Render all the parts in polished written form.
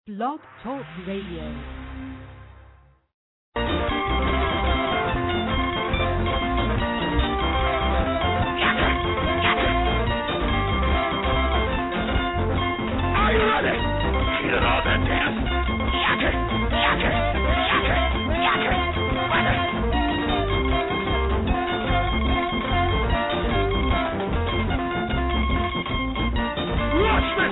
Blog Talk Radio. Are you ready? Feel all that dance. Yacker, yacker, yacker, yacker. Ready? Watch this.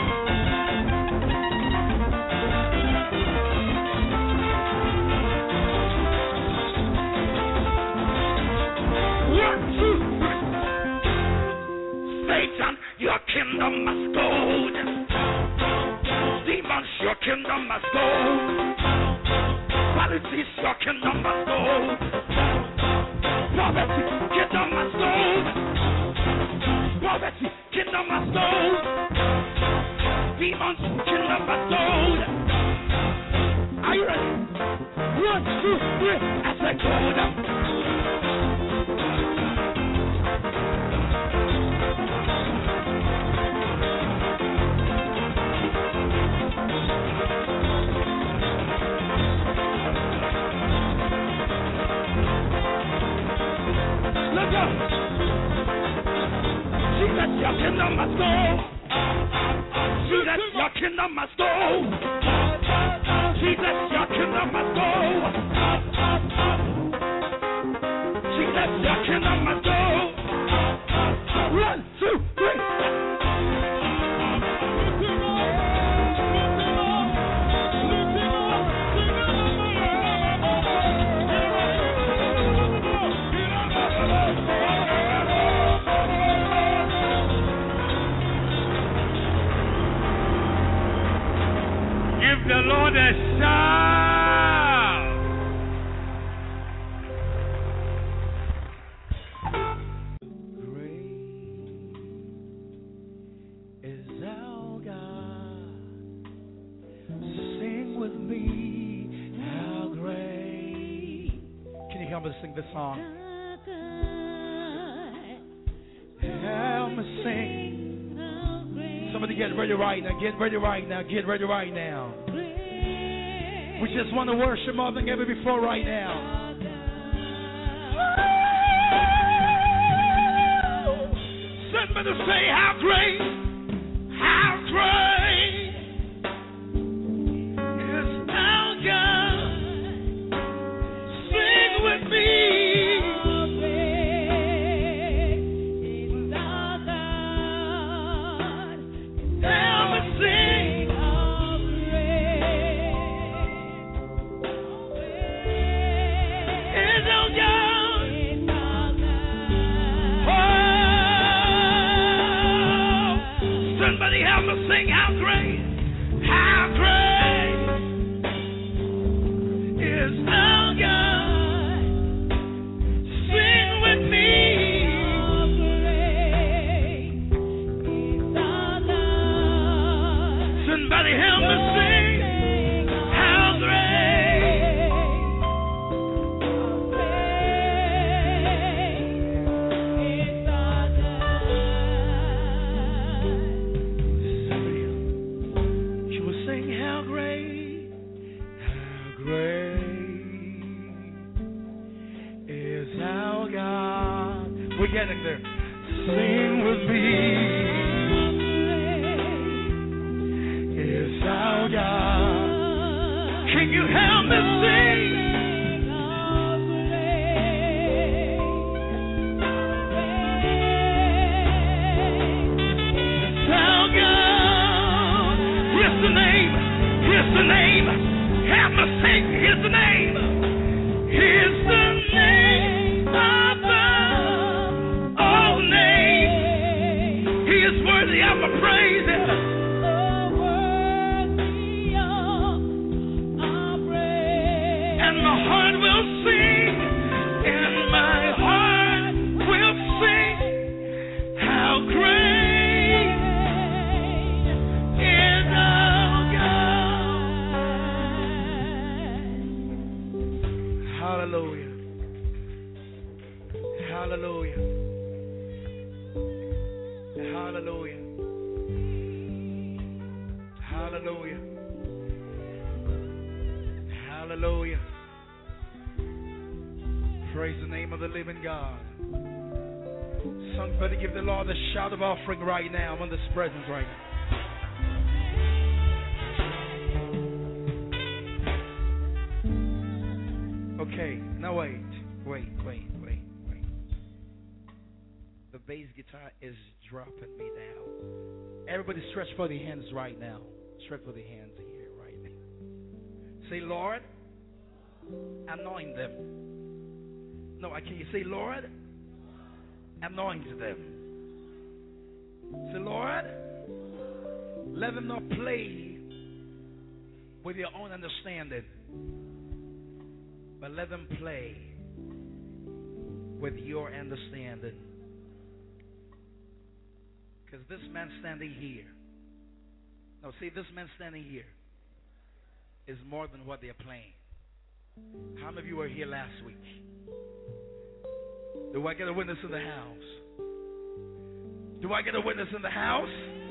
One, two, three. Satan, your kingdom must go. Demons, your kingdom must go. Politics, your kingdom must go. Poverty, kingdom must go. Poverty, kingdom must go. Demons, kingdom must go. Are you ready? One, two, three. As I go down. Jesus, your kingdom must go. Jesus, your kingdom must go. Jesus, your kingdom must go. Jesus, your kingdom must go. One, two, three. Give the Lord a shout. Great is our God. Sing with me, how great. Can you help me sing this song? Help me sing. Somebody get ready right now. Get ready right now. Get ready right now. We just want to worship more than ever before right now. Somebody say, how great, how great is our God. Sing with me. Help me sing. Is our God. Oh, somebody help me sing. How great is our God. Sing with me. Somebody help me sing. How great. She will sing, how great is our God. We're getting there. Sing with me. Is our God. Can you help me sing? It's our God. Here's the name. Here's the name. Help me sing. Here's the name. Here's the name above all names. He is worthy of my praise. And my heart will sing, and my heart will sing, how great is our God. Hallelujah. Hallelujah. Hallelujah. Hallelujah. Hallelujah. Praise the name of the living God. Somebody give the Lord a shout of offering right now. I'm in this presence right now. Okay, now wait. The bass guitar is dropping me down. Everybody stretch for the hands right now. Stretch for the hands here right now. Say, Lord, anoint them. No, can you say, Lord, anoint them. Say, Lord, let them not play with your own understanding, but let them play with your understanding. Because this man standing here, no, see, this man standing here is more than what they're playing. How many of you were here last week? Do I get a witness in the house? Do I get a witness in the house?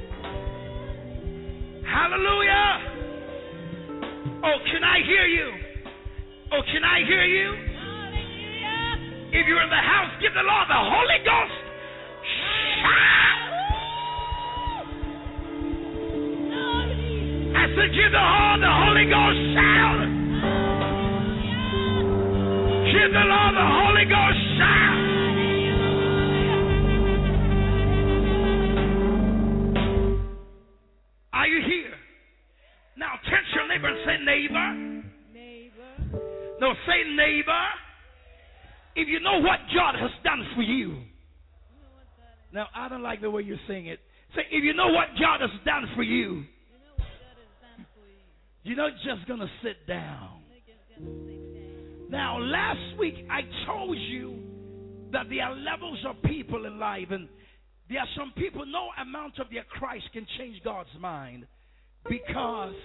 Hallelujah! Oh, can I hear you? Oh, can I hear you? Hallelujah. If you're in the house, give the Lord the Holy Ghost. Shout! I said, give the Holy Ghost shout. Give the Lord the Holy Ghost shout. Are you here? Now touch your neighbor and say, neighbor. No, say, neighbor. If you know what God has done for you. Now, I don't like the way you sing it. Say, if you know what God has done for you. You're not just going to sit down. Now, last week I told you that there are levels of people in life, and there are some people, no amount of their Christ can change God's mind because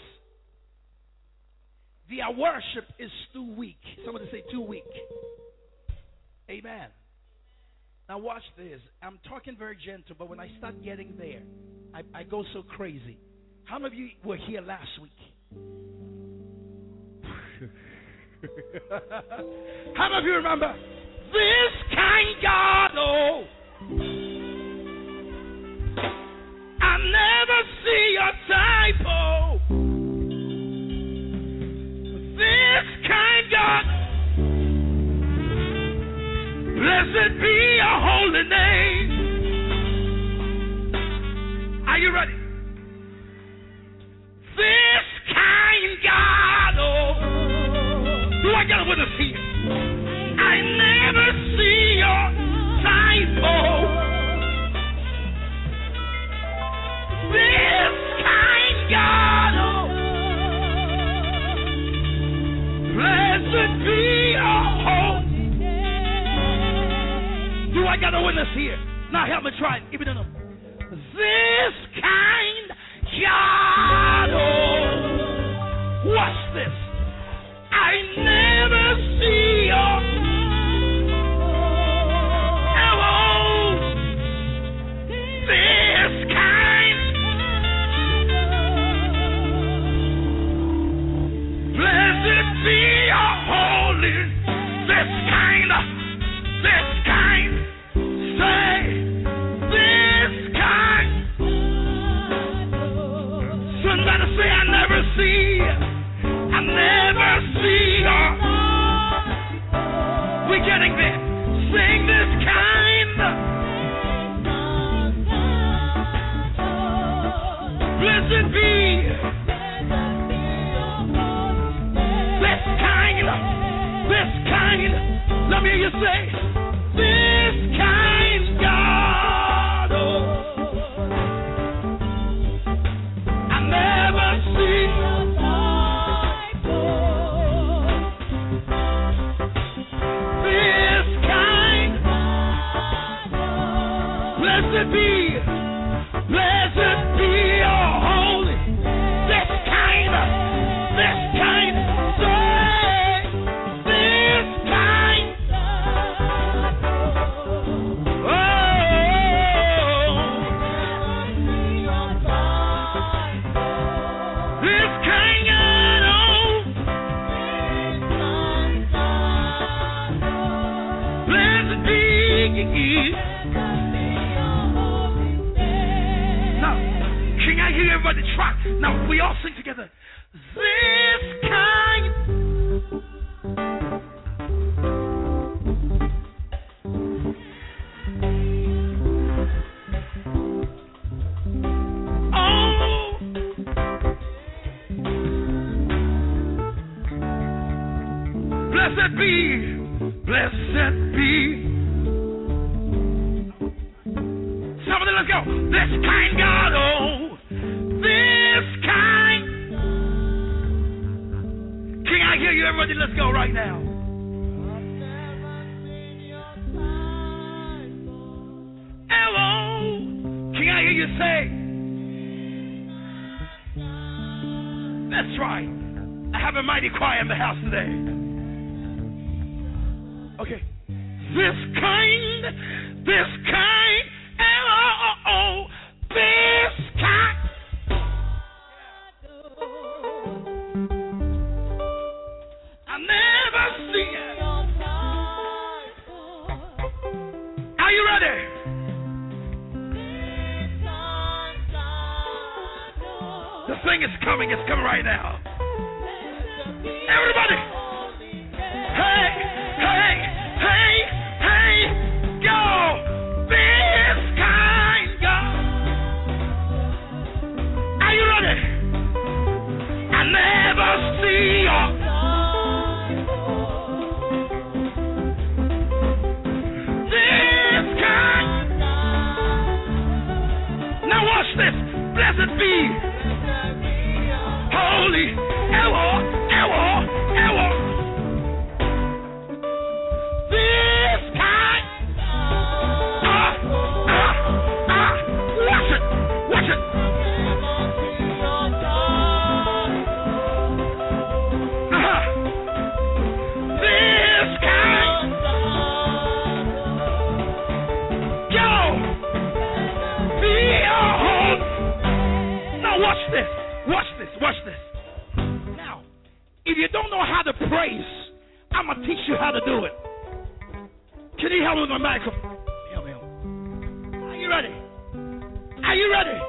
their worship is too weak. Somebody say too weak. Amen. Now watch this. I'm talking very gentle, but when I start getting there, I go so crazy. How many of you were here last week? How many of you remember this kind God? Oh, I never see your type. Oh, this kind God. Blessed be your holy name. Are you ready? This kind God. Oh, do I got a witness here? I never see your type. Oh, this kind God. Oh, blessed be your holy name. Do I got a witness here? Now help me try it. Give me the number. This kind God. Oh, what's this? I never see your this kind. Blessed be your holy. This kind. Say this kind. Somebody say I never see. I never see her. We're getting there. Sing this kind. Blessed be this kind. This kind. Let me hear you say this kind God. Oh, I never see. Blessed be your holy. This kind, say, this kind. Blessed be, blessed be. Somebody, let's go. This kind God, oh, this kind. Can I hear you, everybody? Let's go right now. Hello. Can I hear you say? That's right. I have a mighty choir in the house today. Okay. This kind, oh, this kind. I never see it. Are you ready? The thing is coming. It's coming right now. Everybody. Hey, hey, hey, hey, go. This kind God. Are you ready? I never see your. This kind. Now watch this. Blessed be. Holy, ewo, ewo, ewo. This kind. Watch it, watch it. This kind. Go. Be your home. Now watch this. Watch this, watch this. Now, if you don't know how to praise, I'm going to teach you how to do it. Can you help me with my microphone? Help me. Are you ready? Are you ready?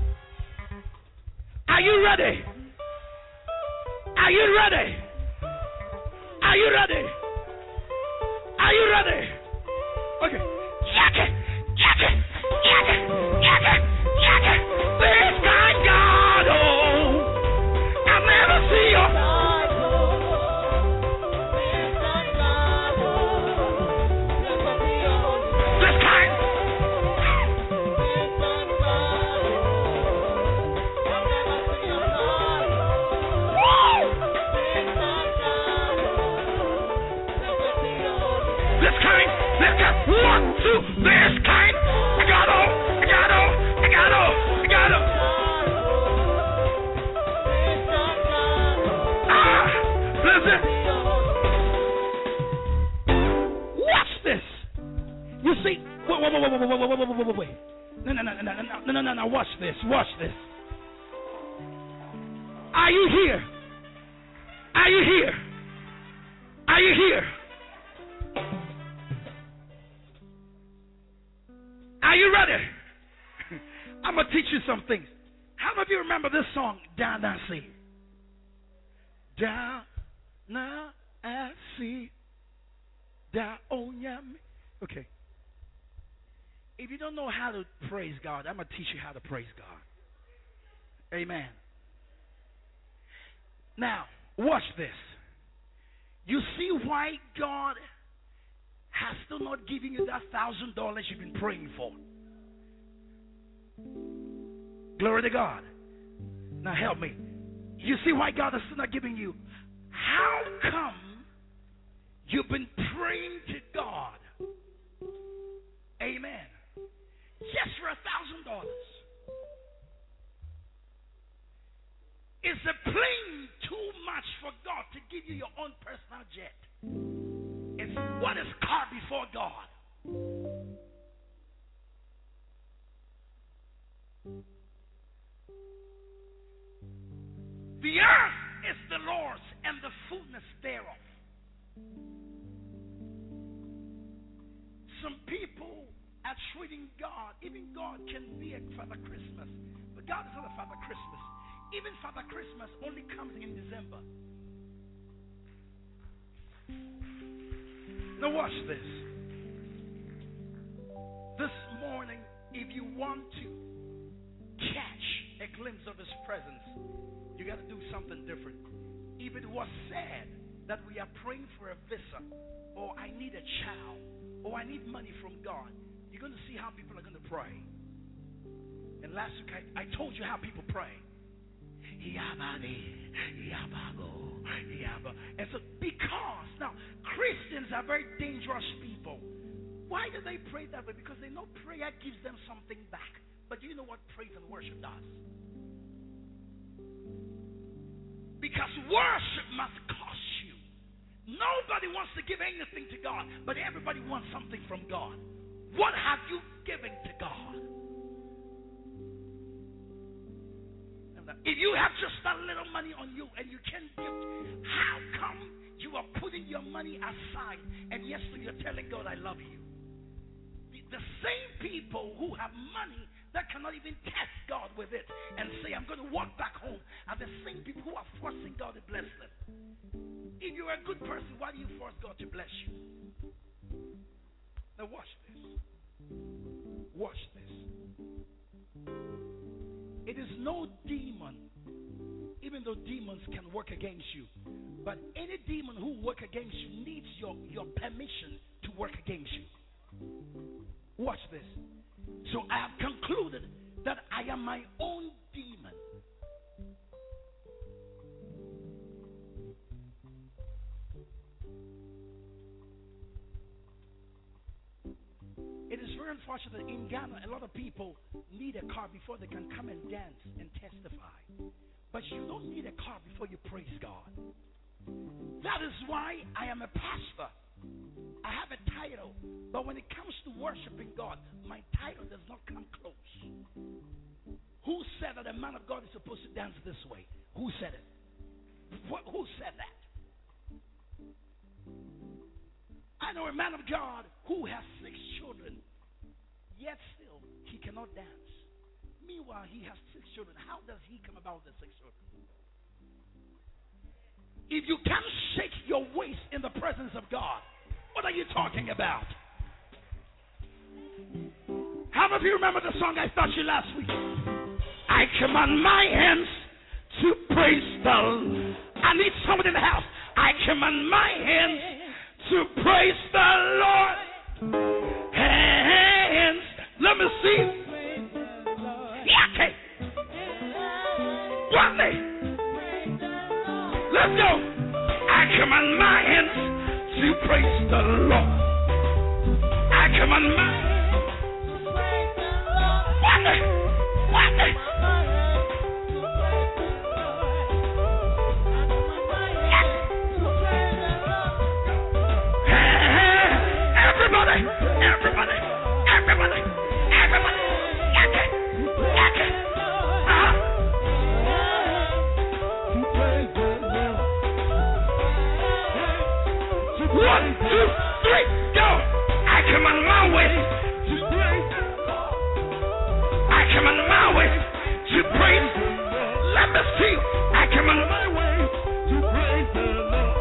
Are you ready? Are you ready? Are you ready? Are you ready? Okay. Yak it, yak it, yak it, yak it, yak it. This kind God, oh, I'll never see your. This kind. Woo! This kind. This kind. 1, 2. This kind. I got all. I got all. I got all. I got all. Listen. Watch this. You see? Wait. No. Watch this. Watch this. Are you here? Are you here? Are you here? Are you ready? I'm going to teach you some things. How many of you remember this song, Down, Down, See? Down, now, I see. Down, oh, yeah. Okay. If you don't know how to praise God, I'm going to teach you how to praise God. Amen. Now, watch this. You see why God has still not given you that $1,000 you've been praying for. Glory to God. Now help me. You see why God is still not giving you? How come you've been praying to God? Amen. Just for $1,000. Is the plane too much for God to give you your own personal jet? It's what is caught before God. The earth is the Lord's and the fullness thereof. Some people are treating God, even God can be a Father Christmas, but God is not a Father Christmas. Even Father Christmas only comes in December. Now watch this. This morning, if you want to catch a glimpse of His presence, you got to do something different. If it was said that we are praying for a visa, or I need a child, or I need money from God, you're going to see how people are going to pray. And last week I told you how people pray. And so because now Christians are very dangerous people. Why do they pray that way? Because they know prayer gives them something back. But do you know what praise and worship does? Because worship must cost you. Nobody wants to give anything to God, but everybody wants something from God. What have you given to God? If you have just a little money on you and you can't give, how come you are putting your money aside and yesterday you're telling God, I love you? The same people who have money that cannot even test God with it and say, I'm going to walk back home, are the same people who are forcing God to bless them. If you're a good person, why do you force God to bless you? Now watch this. Watch this. It is no demon, even though demons can work against you, but any demon who work against you needs your permission to work against you. Watch this. So I have concluded that I am my own demon. It is very unfortunate that in Ghana, a lot of people need a car before they can come and dance and testify. But you don't need a car before you praise God. That is why I am a pastor. I have a title. But when it comes to worshiping God, my title does not come close. Who said that a man of God is supposed to dance this way? Who said it? Who said that? I know a man of God who has 6 children, yet still he cannot dance. Meanwhile, he has 6 children. How does he come about with the 6 children? If you can't shake your waist in the presence of God, what are you talking about? How many of you remember the song I taught you last week? I command my hands to praise the Lord. I need somebody in the house. I command my hands to praise the Lord. Hands. Let me see. Yeah, okay. One day. Let's go. I command my hands to praise the Lord. I command my hands to praise the Lord. One day. One day. Everybody. One, two, three, go! I command my way to praise. I command my way to praise. Let me see. I command my way to praise the Lord.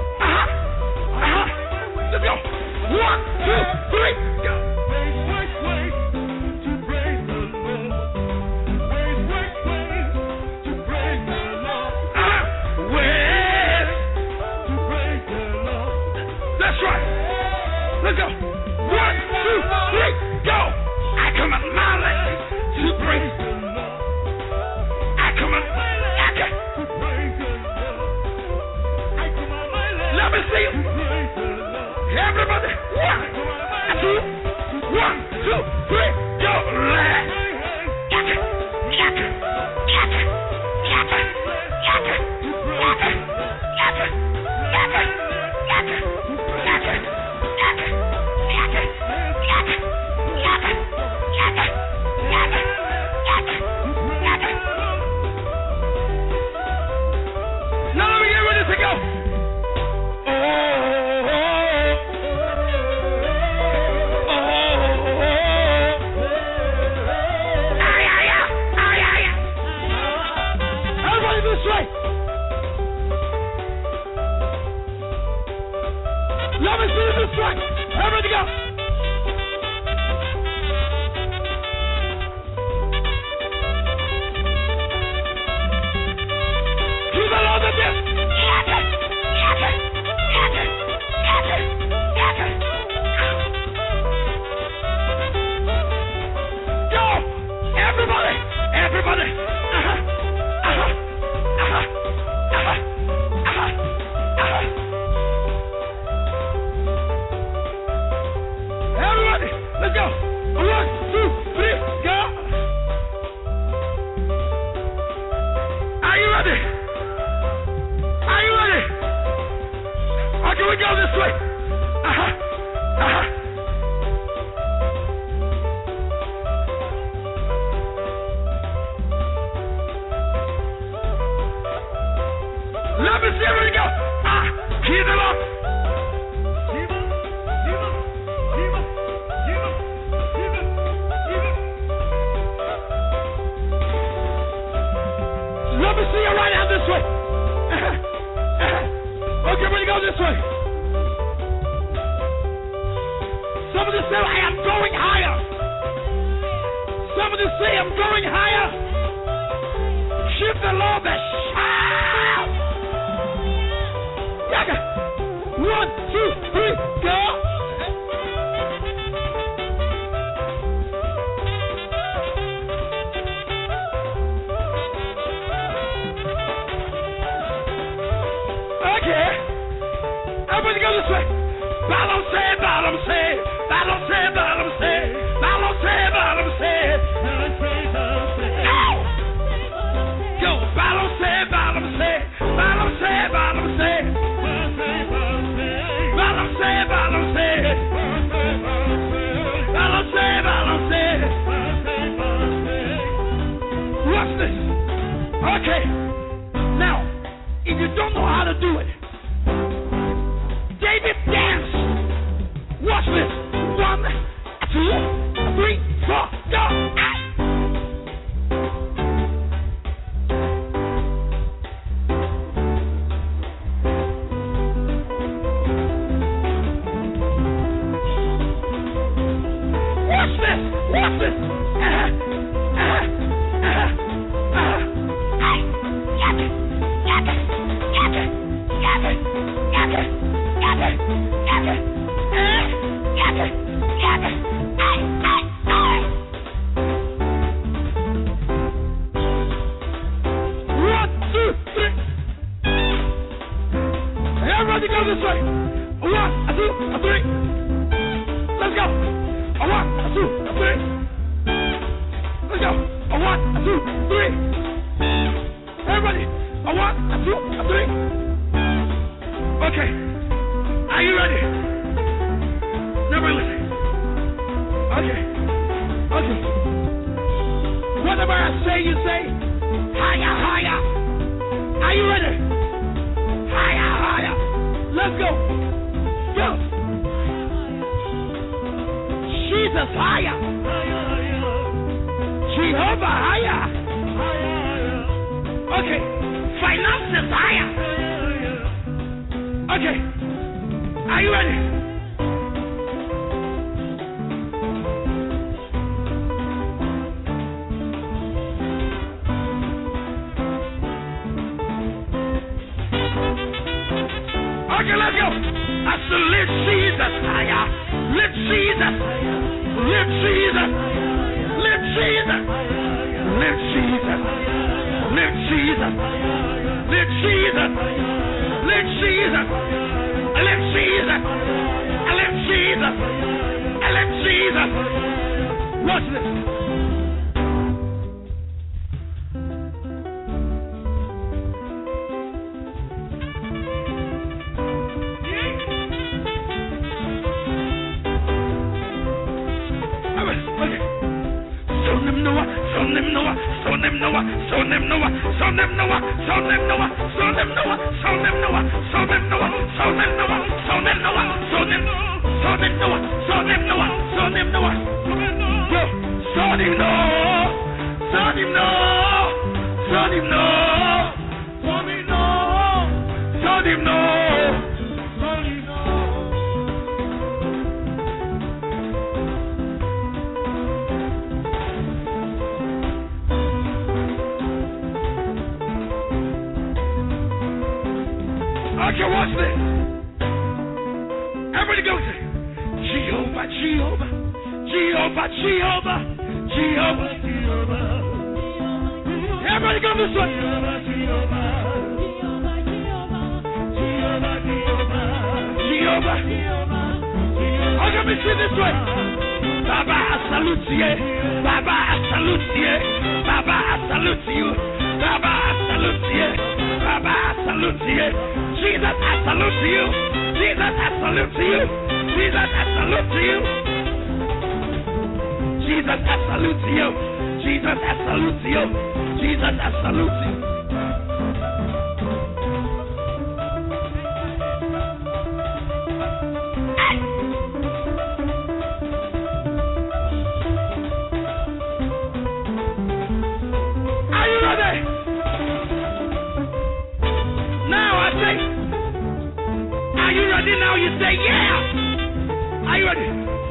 Let's go. 1, 2, 3, go! Wait, to praise the Lord. Wait, to praise the Lord. Wait to praise the Lord. That's right. Let's go. 1, 2, 3, go! I command my legs to praise the Lord. I command my legs to praise the Lord. I command my legs. Let me see you. Everybody, 1, 2, 3, go! Now let me get ready to go. Let me see this one. Everybody go. Give the Lord the gift. we go this way. Let me see where we go. Hear the Lord. Let me see you right now this way. Okay, we're going to go this way. Somebody say, I am going higher. Somebody say, I'm going higher. Give the Lord a shout. 1, 2, 3, go. Okay. Everybody go this way. Balance, balance, balance, balance, balance, balance. Go, balance, balance, balance, balance. Watch this. Okay. Now, if you don't know how to do it, David danced. Watch this. 1, 2, 3, 4, go. Watch this. Watch this. Everybody go this way. 1, 2, 3. Let's go. 1, 2, 3. Let's go. 1, 2, 3. Everybody. 1, 2, 3. Okay. Are you ready? Now listen. Okay. Okay. Whatever I say, you say. Higher, higher. Are you ready? Higher, higher. Let's go. Go. Jesus higher. Jehovah higher. Okay. Finances higher. Okay. Are you ready? Okay, let's go. I said, lift Jesus higher. Lift Jesus. Lift Jesus. Lift Jesus. Lift Jesus. Lift Jesus. Lift Jesus. Lift Jesus. Lift Jesus. Lift Jesus. Lift Jesus. Watch this. Okay, watch this. Everybody go say, Jehovah, Jehovah, Jehovah, Jehovah, Jehovah, Jehovah. Everybody go this way. Jehovah. Okay, let me see this way. Baba, I salute you. Baba, I salute you. Baba, I salute you. Baba, I salute you. Baba, I salute you. Jesus, I salute you. Jesus, I salute to you. Jesus, I salute to you. Jesus, I salute to you. Jesus, I salute to you. Jesus, I salute to you. Are you ready? Now I say, are you ready? Now you say, yeah. Are you ready?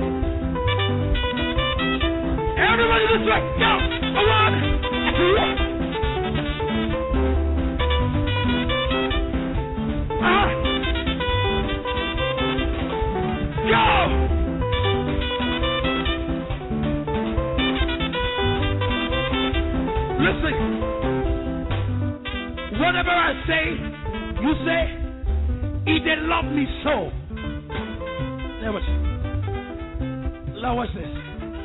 Everybody this way. Go. A 1, 2. Go. Listen. Whatever I say, you say, he did love me so. Now watch. Now watch this.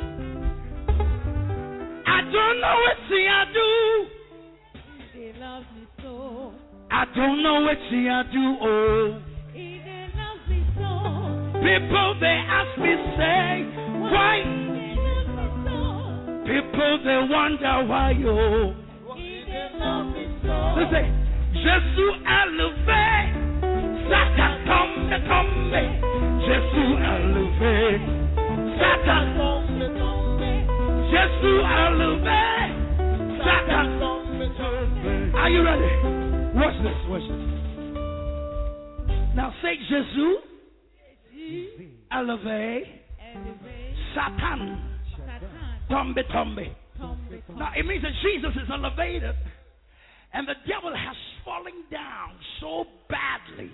I don't know what see I do. He loves me so. I don't know what see I do. Oh. He loves me so. People they ask me say why. He loves me so. People they wonder why. Oh. He loves me so. Listen. Jésus a levé. Satan tombe, tombe. Jésus a levé. Satan tombe, tombe. Jésus a levé. Satan tombe, tombe. Are you ready? Watch this, watch this. Now say Jésus a levé. Satan tombe, tombe. Now it means that Jesus is elevated and the devil has fallen down so badly.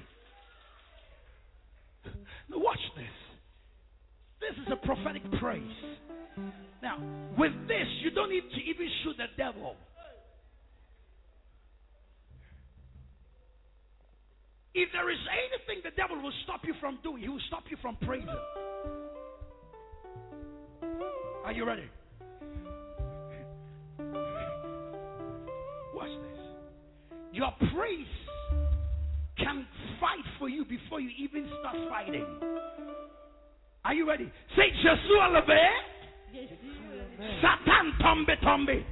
Now watch this. This is a prophetic praise. Now, with this, you don't need to even shoot the devil. If there is anything the devil will stop you from doing, he will stop you from praising. Are you ready? Watch this. Your praise can fight for you before you even start fighting. Are you ready? Say, Jésus a levé. Satan tombe, tombe.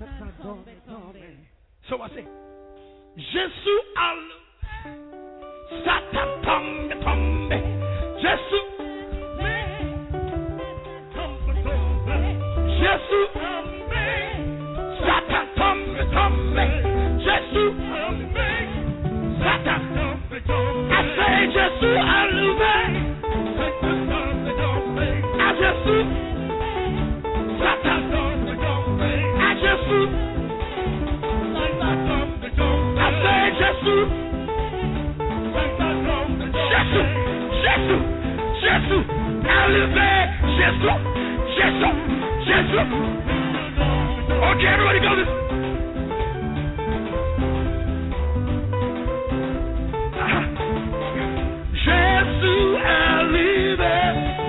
So I say, Jésus a levé. Satan tombe, tombe. Jésus. Jésus. Satan tombe, tombe. Jésus. Satan. I say Jésus a levé. À Jésus. Satan. À Jésus. I say Jésus. Jésus. Jésus. Jésus. A levé. Jésus. Jésus. Jésus. Okay, everybody go this. Jésus a levé.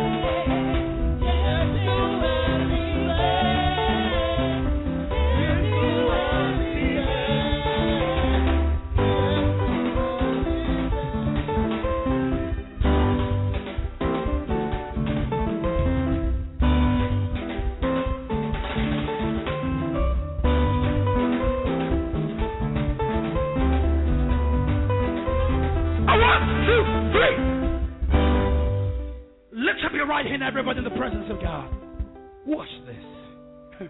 Lift up your right hand, everybody, in the presence of God. Watch this.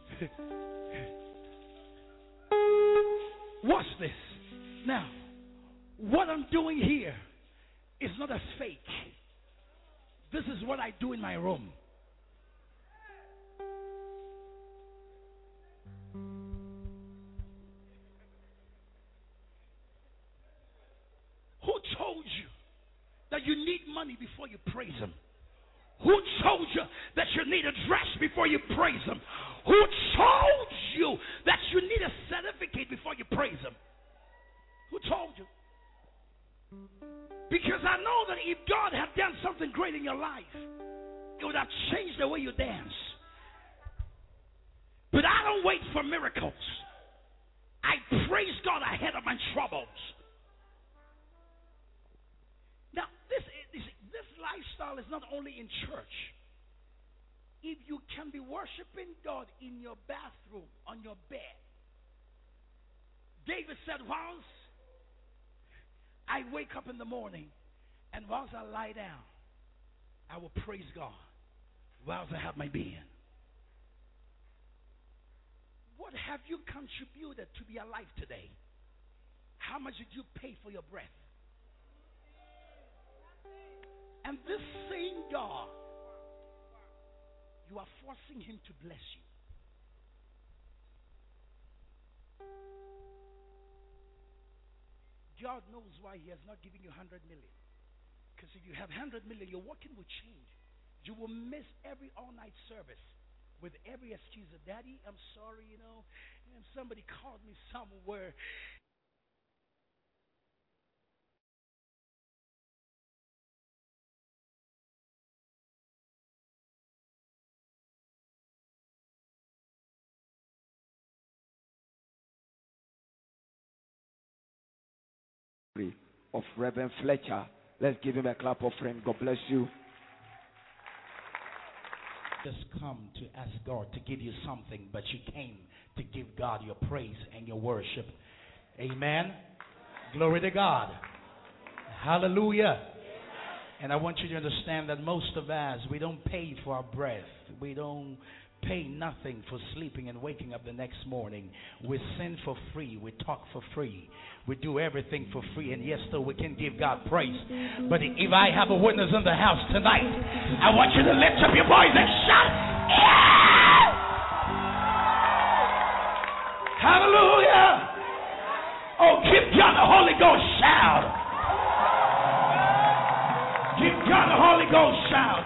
Watch this. Now, what I'm doing here is not a fake. This is what I do in my room. Who told you that you need money before you praise him? Who told you that you need a dress before you praise him? Who told you that you need a certificate before you praise him? Who told you? Because I know that if God had done something great in your life, it would have changed the way you dance. But I don't wait for miracles. I praise God ahead of my troubles. Now, lifestyle is not only in church. If you can be worshiping God in your bathroom, on your bed. David said, once I wake up in the morning and once I lie down, I will praise God whilst I have my being. What have you contributed to be alive today? How much did you pay for your breath? And this same God, you are forcing him to bless you. God knows why he has not given you 100 million. Because if you have 100 million, your working will change. You will miss every all-night service with every excuse of, Daddy, I'm sorry, and somebody called me somewhere. Of Reverend Fletcher. Let's give him a clap offering. God bless you. Just come to ask God to give you something, but you came to give God your praise and your worship. Amen. Glory to God. Hallelujah. And I want you to understand that most of us, we don't pay for our breath. We don't pay nothing for sleeping and waking up the next morning. We sin for free. We talk for free. We do everything for free. And yes, though we can give God praise. But if I have a witness in the house tonight, I want you to lift up your voice and shout, yeah! Hallelujah! Oh, give God the Holy Ghost shout. Give God the Holy Ghost shout.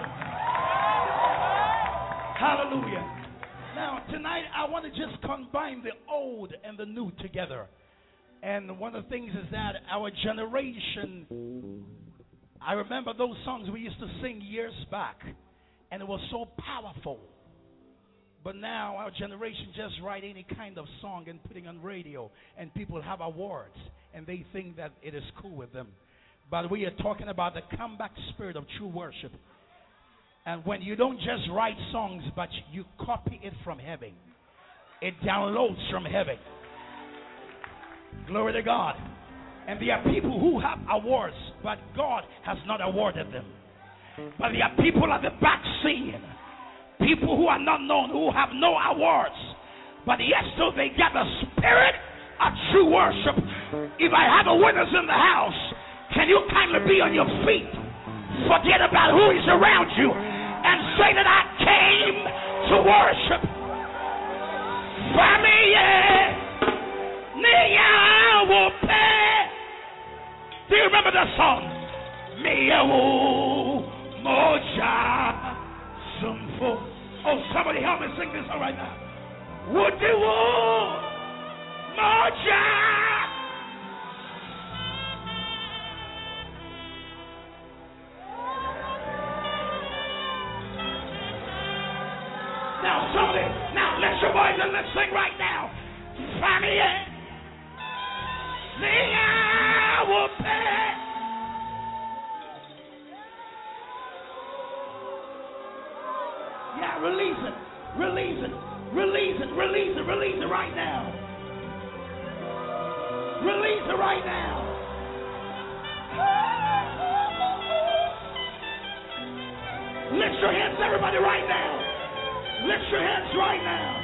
Hallelujah. Now, tonight, I want to just combine the old and the new together. And one of the things is that our generation, I remember those songs we used to sing years back, and it was so powerful. But now our generation just write any kind of song and putting on radio, and people have awards, and they think that it is cool with them. But we are talking about the comeback spirit of true worship. And when you don't just write songs, but you copy it from heaven. It downloads from heaven. Glory to God. And there are people who have awards, but God has not awarded them. But there are people at the back scene. People who are not known, who have no awards. But yes, so they get the spirit of true worship. If I have a witness in the house, can you kindly be on your feet? Forget about who is around you and say that I came to worship. Do you remember that song? Oh, somebody help me sing this song right now. Now, somebody, now lift your voice and let's sing right now. Yeah, release it, release it, release it, release it, release it right now. Release it right now. Lift your hands, everybody, right now. Lift your hands right now.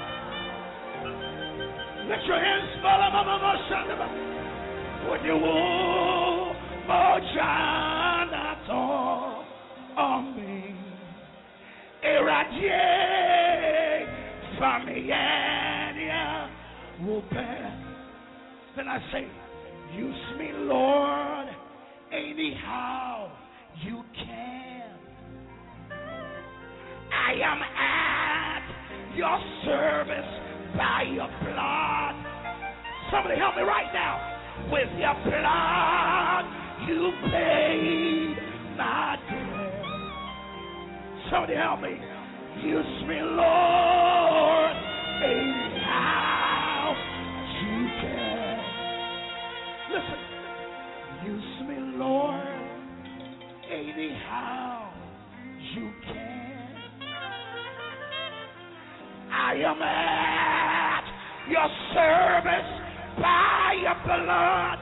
Lift your hands. Would you on me? Irradiate familia will bear. Then I say, use me, Lord, anyhow you can. I am at your service by your blood. Somebody help me right now. With your blood, you paid my debt. Somebody help me. Use me, Lord, anyhow you can. Listen. Use me, Lord, anyhow am at your service by your blood.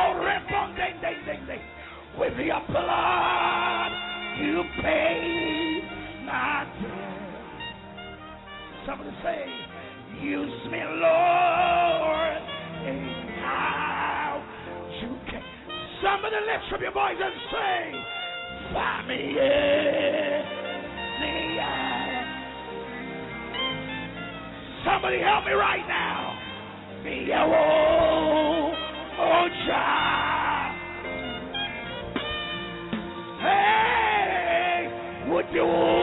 With your blood, you paid my debt. Somebody say, use me, Lord, and how you can. Somebody lift up your voice and say, find me in the eye. Somebody help me right now. Be a child. Hey, would you?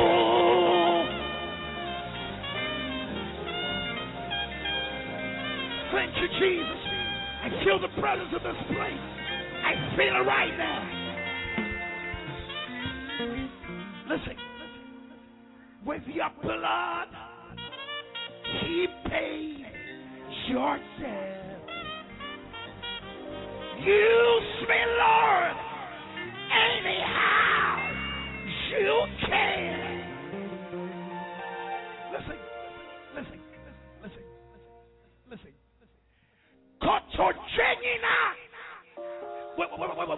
Thank you, Jesus. I feel the presence of this place. I feel it right now. Listen. With your blood, He paid your debt. Use me, Lord, anyhow you can. Listen. Kotojenina. Wait.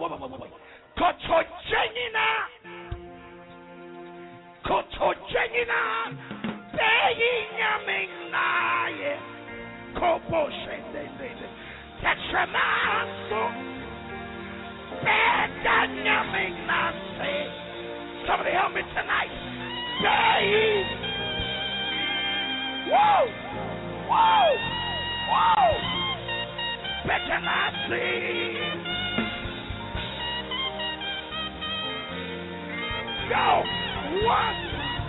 Kotojenina. Beyinyamenaye. Koboshende. Tetramaso. Bedanyamenase. Somebody help me tonight. Whoa. Betanasi. Go. One.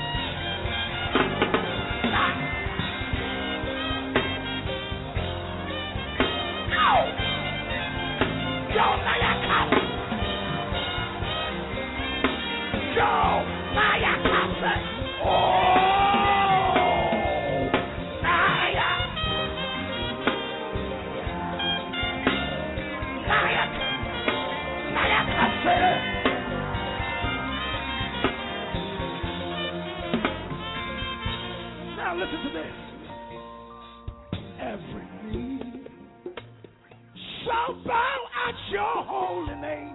No. Go, Nayakasa. Go, Nayakasa. Oh, Naya. Nayakasa. Now listen to this. Every knee shall bow at your holy name,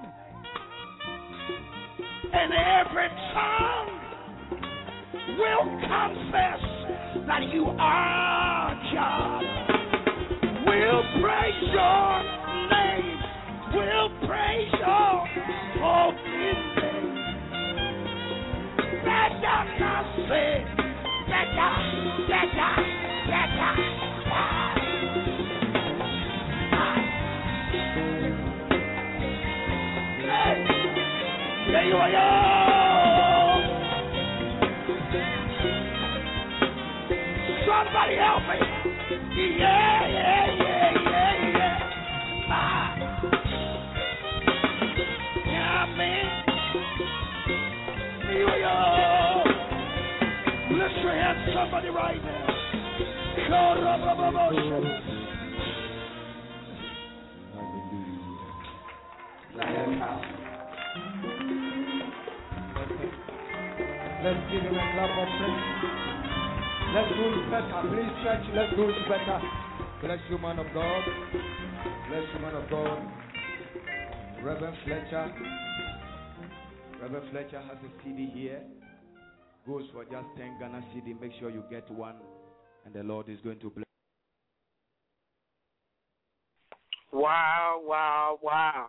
and every tongue will confess that you are God. We'll praise your name. We'll praise your holy name. Better not say, better. There you are. Somebody help me. Yeah. Yeah, man. There you are. Lift your hands, somebody right now. Let's give him a clap of praise. Let's do it better. Please, church, let's do it better. Bless you, man of God. Bless you, man of God. Reverend Fletcher. Reverend Fletcher has a CD here. Goes for just 10 Ghana CD. Make sure you get one. And the Lord is going to bless. Wow.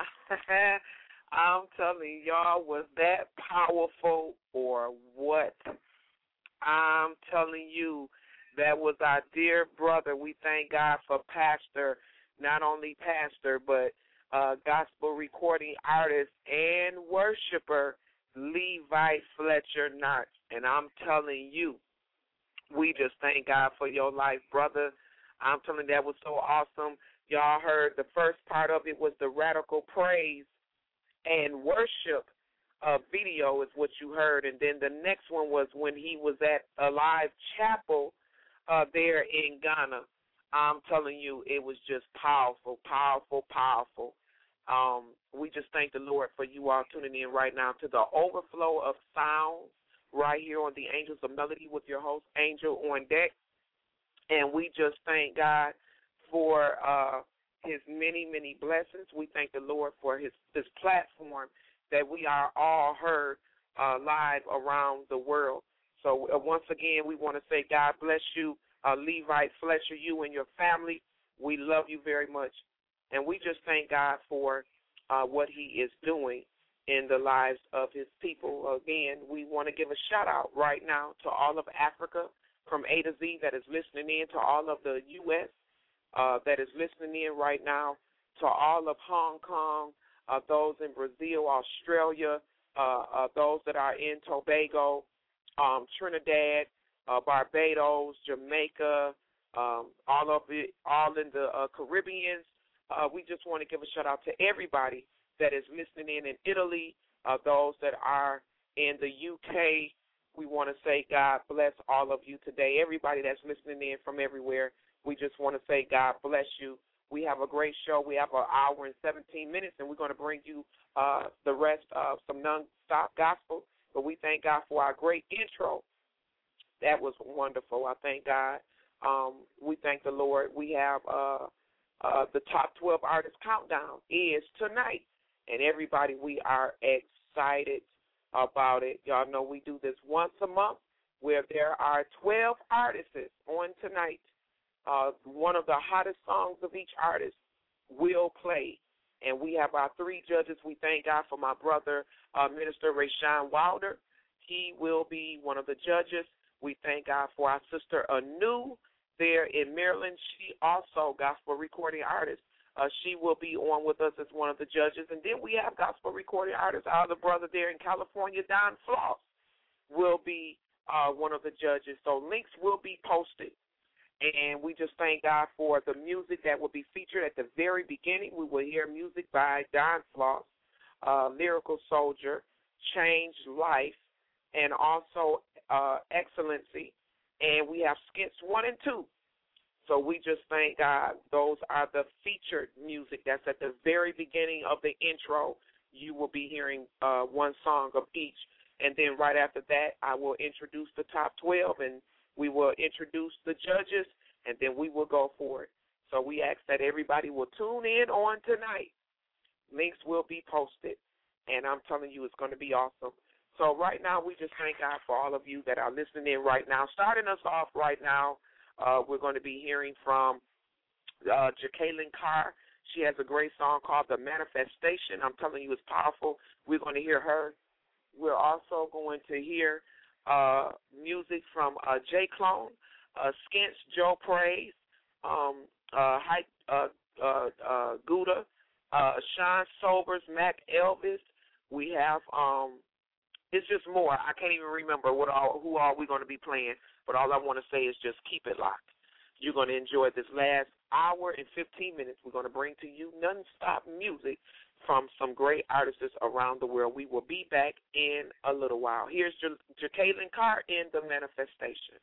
I'm telling y'all, was that powerful or what? I'm telling you, that was our dear brother. We thank God for pastor, not only pastor, but gospel recording artist and worshiper, Levi Fletcher Knott. And I'm telling you, we just thank God for your life, brother. I'm telling you, that was so awesome. Y'all heard the first part of it was the radical praise and worship video is what you heard. And then the next one was when he was at Alive Chapel there in Ghana. I'm telling you, it was just powerful. We just thank the Lord for you all tuning in right now to the overflow of sound right here on the Angels of Melody with your host, Angel on Deck. And we just thank God for his many, many blessings. We thank the Lord for this platform that we are all heard live around the world. So once again, we want to say God bless you, Levite Fletcher, you and your family. We love you very much. And we just thank God for what he is doing in the lives of his people. Again, we want to give a shout-out right now to all of Africa from A to Z that is listening in, to all of the U.S. That is listening in right now, to all of Hong Kong, those in Brazil, Australia, those that are in Tobago, Trinidad, Barbados, Jamaica, all in the Caribbean. We just want to give a shout-out to everybody that is listening in Italy, those that are in the UK. We want to say God bless all of you today. Everybody that's listening in from everywhere, we just want to say God bless you. We have a great show. We have an hour and 17 minutes, and we're going to bring you the rest of some non-stop gospel. But we thank God for our great intro. That was wonderful. I thank God. We thank the Lord. We have the top 12 artist countdown is tonight. And everybody, we are excited about it. Y'all know we do this once a month where there are 12 artists on tonight. One of the hottest songs of each artist will play. And we have our 3 judges. We thank God for my brother, Minister Rashawn Wilder. He will be one of the judges. We thank God for our sister Anu there in Maryland. She also gospel recording artist. She will be on with us as one of the judges. And then we have gospel recording artist, our other brother there in California, Don Floss, will be one of the judges. So links will be posted. And we just thank God for the music that will be featured at the very beginning. We will hear music by Don Floss, Lyrical Soldier, Change Life, and also Excellency. And we have skits 1 and 2. So we just thank God. Those are the featured music. That's at the very beginning of the intro. You will be hearing 1 song of each. And then right after that, I will introduce the top 12, and we will introduce the judges, and then we will go for it. So we ask that everybody will tune in on tonight. Links will be posted, and I'm telling you it's going to be awesome. So right now, we just thank God for all of you that are listening in right now. Starting us off right now, we're going to be hearing from Jacqueline Carr. She has a great song called The Manifestation. I'm telling you, it's powerful. We're going to hear her. We're also going to hear music from J. Clone, Skins, Joe Praise, Gouda, Sean Sobers, Mac Elvis. We have it's just more. I can't even remember who all we're going to be playing, but all I want to say is just keep it locked. You're going to enjoy this last hour and 15 minutes. We're going to bring to you non-stop music from some great artists around the world. We will be back in a little while. Here's Jacqueline Carr in The Manifestation.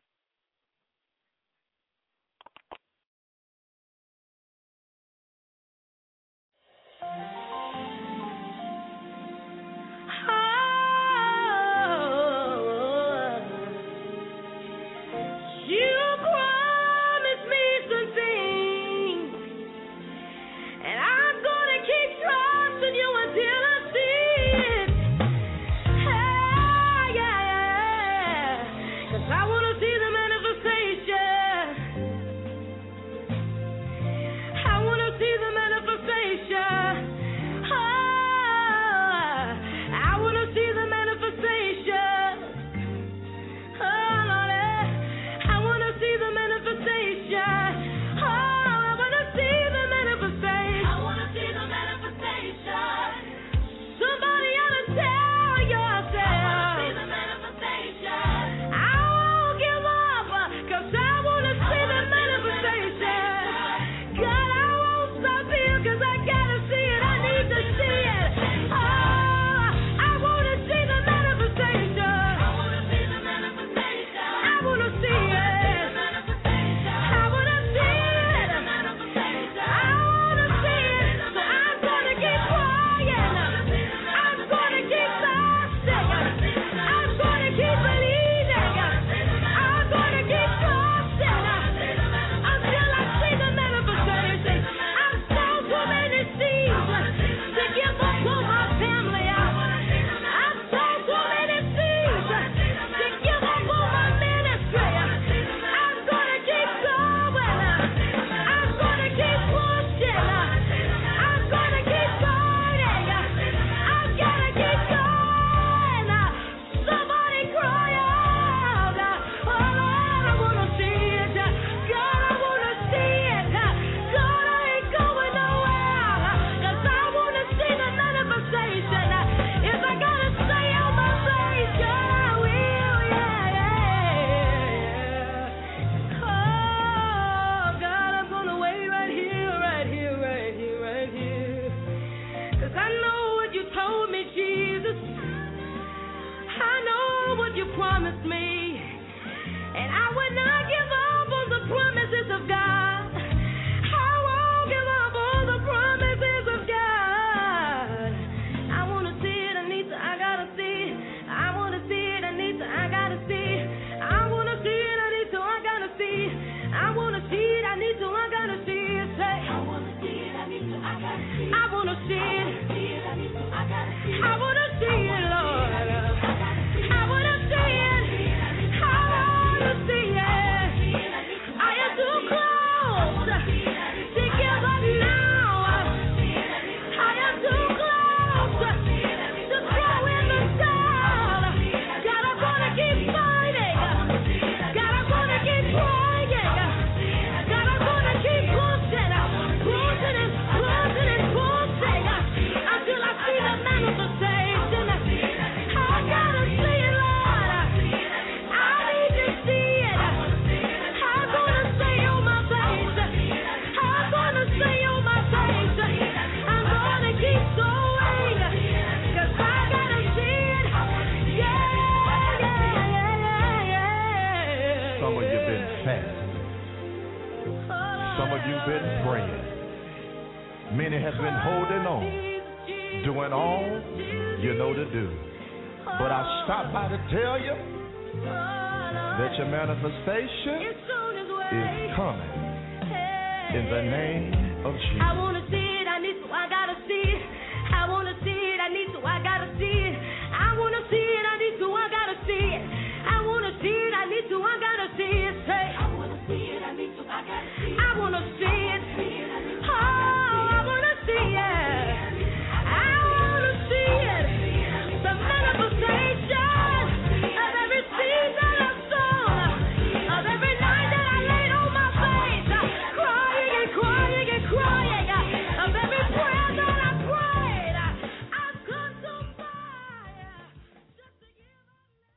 has been holding on, doing all you know to do. But I stopped by to tell you that your manifestation is coming in the name of Jesus. I want to see it, I need to, I gotta see it. I want to see it, I need to, I gotta see it. I want to see it, I need to, I gotta see it. I want to see it, I need to, I gotta see it. Say, I want to see it, I need to, I gotta see it. I want to see it. Oh, I want to see it. I want to see it. The manifestation of every seed that I sown, of every night that I laid on my face, crying and crying and crying, of every prayer that I prayed. I've come so far just to give up.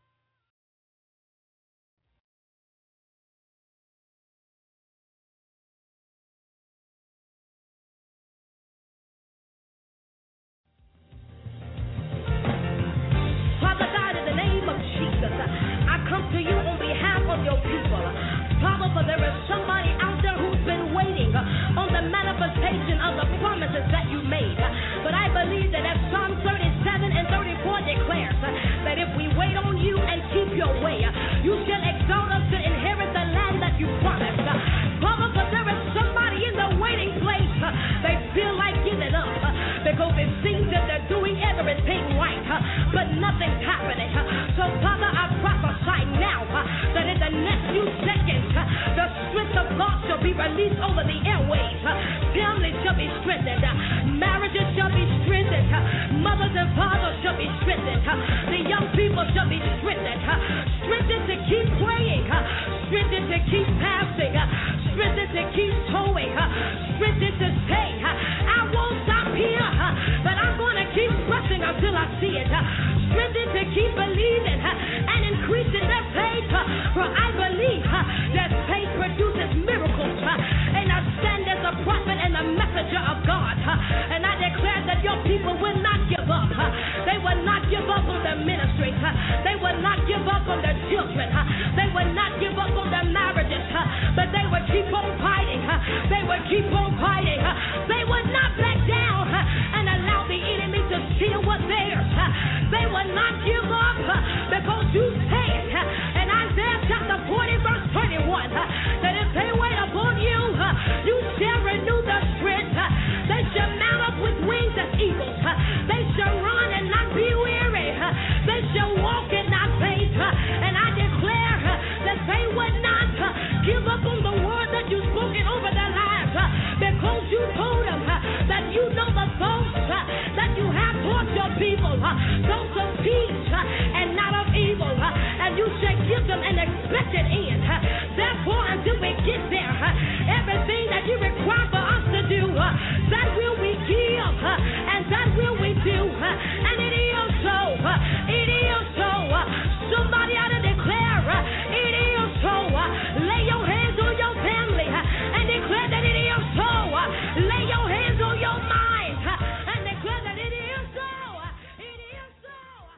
Father God, in the name of Jesus, I come to you on behalf of your people. Father, for there is somebody out there who's been waiting on the manifestation of the promises that you made. But I believe that as Psalm 37 and 34 declares, that if we wait on you and keep your way, you shall exalt us to inherit the land that you promised. Father, for there is somebody in the waiting place, they feel like giving up because it seems that they're doing everything right, but nothing's happening. So, Father, I prophesy now that in the next few seconds, the strength of God shall be released over the airways. Families shall be strengthened. Marriages shall be strengthened. Mothers and fathers shall be strengthened. The young people shall be strengthened. Strengthened to keep praying. Strengthened to keep passing. Strengthened to keep towing. Strengthened to say, I won't stop here, but I'm going to keep pressing until I see it. Strengthened to keep believing and increasing their faith. For I believe that faith produces miracles. And I stand as a prophet and a messenger of God. And I declare that your people will not give up. They will not give up on their ministry. They will not give up on their children. They will not give up on their marriages. But they will keep on fighting. They will keep on fighting. They will not back down and allow the enemy to steal what's theirs. They will not give up because you said in Isaiah chapter 40 verse 21 that if they wait upon you, you shall renew their strength. They shall mount up with wings as eagles. They shall run and not be weary. They shall walk and not faint. And I declare that they would not give up on the word that you've spoken over their lives because you told them that you know the thoughts that you have towards your people, thoughts of peace and not of evil, and you shall give them an expected end. Therefore, until we get there, everything that you require for us to do, that will we give, and that will we do, and it is so. It is so. Somebody ought to declare, it is so. Lay your hands on your family and declare that it is so. Lay your hands on your mind and declare that it is so. It is so.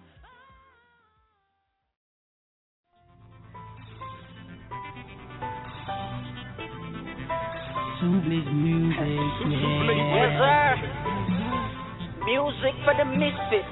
Subli's music, yeah. Yes, sir. Music for the misfits.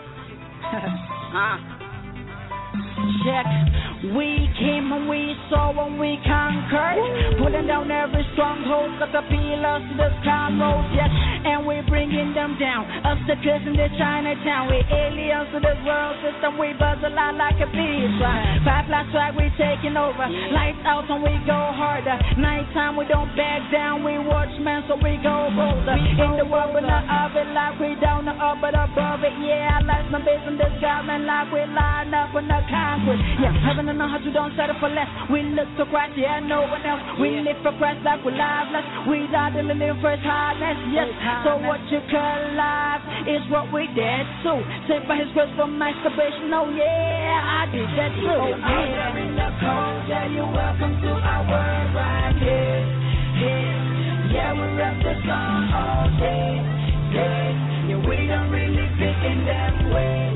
Check. We came and we saw and we conquered, pulling down every stronghold, caterpillars to the sky road, yes, and we're bringing them down. Us the kids in the Chinatown, we aliens to the world system, we buzz a lot like a beast. Five last strike, we taking over, lights out and we go harder. Nighttime, we don't back down, we watchmen, so we go bolder. In the world, we're not of it like we down or up but above it, yeah, I like my base in the sky, man, like we line up in the conquest, yeah, heaven and earth, you don't settle for less. We look to Christ, yeah, no one else. We live for Christ like we're lifeless. We die to live for His highness, yes. So what you call life is what we did too. Saved by His grace from masturbation, oh yeah, I did that too. Oh yeah. Out there in the cold, yeah, you're welcome to our world right here. Yeah, we rap the song all day. Yeah, we don't really fit in that way.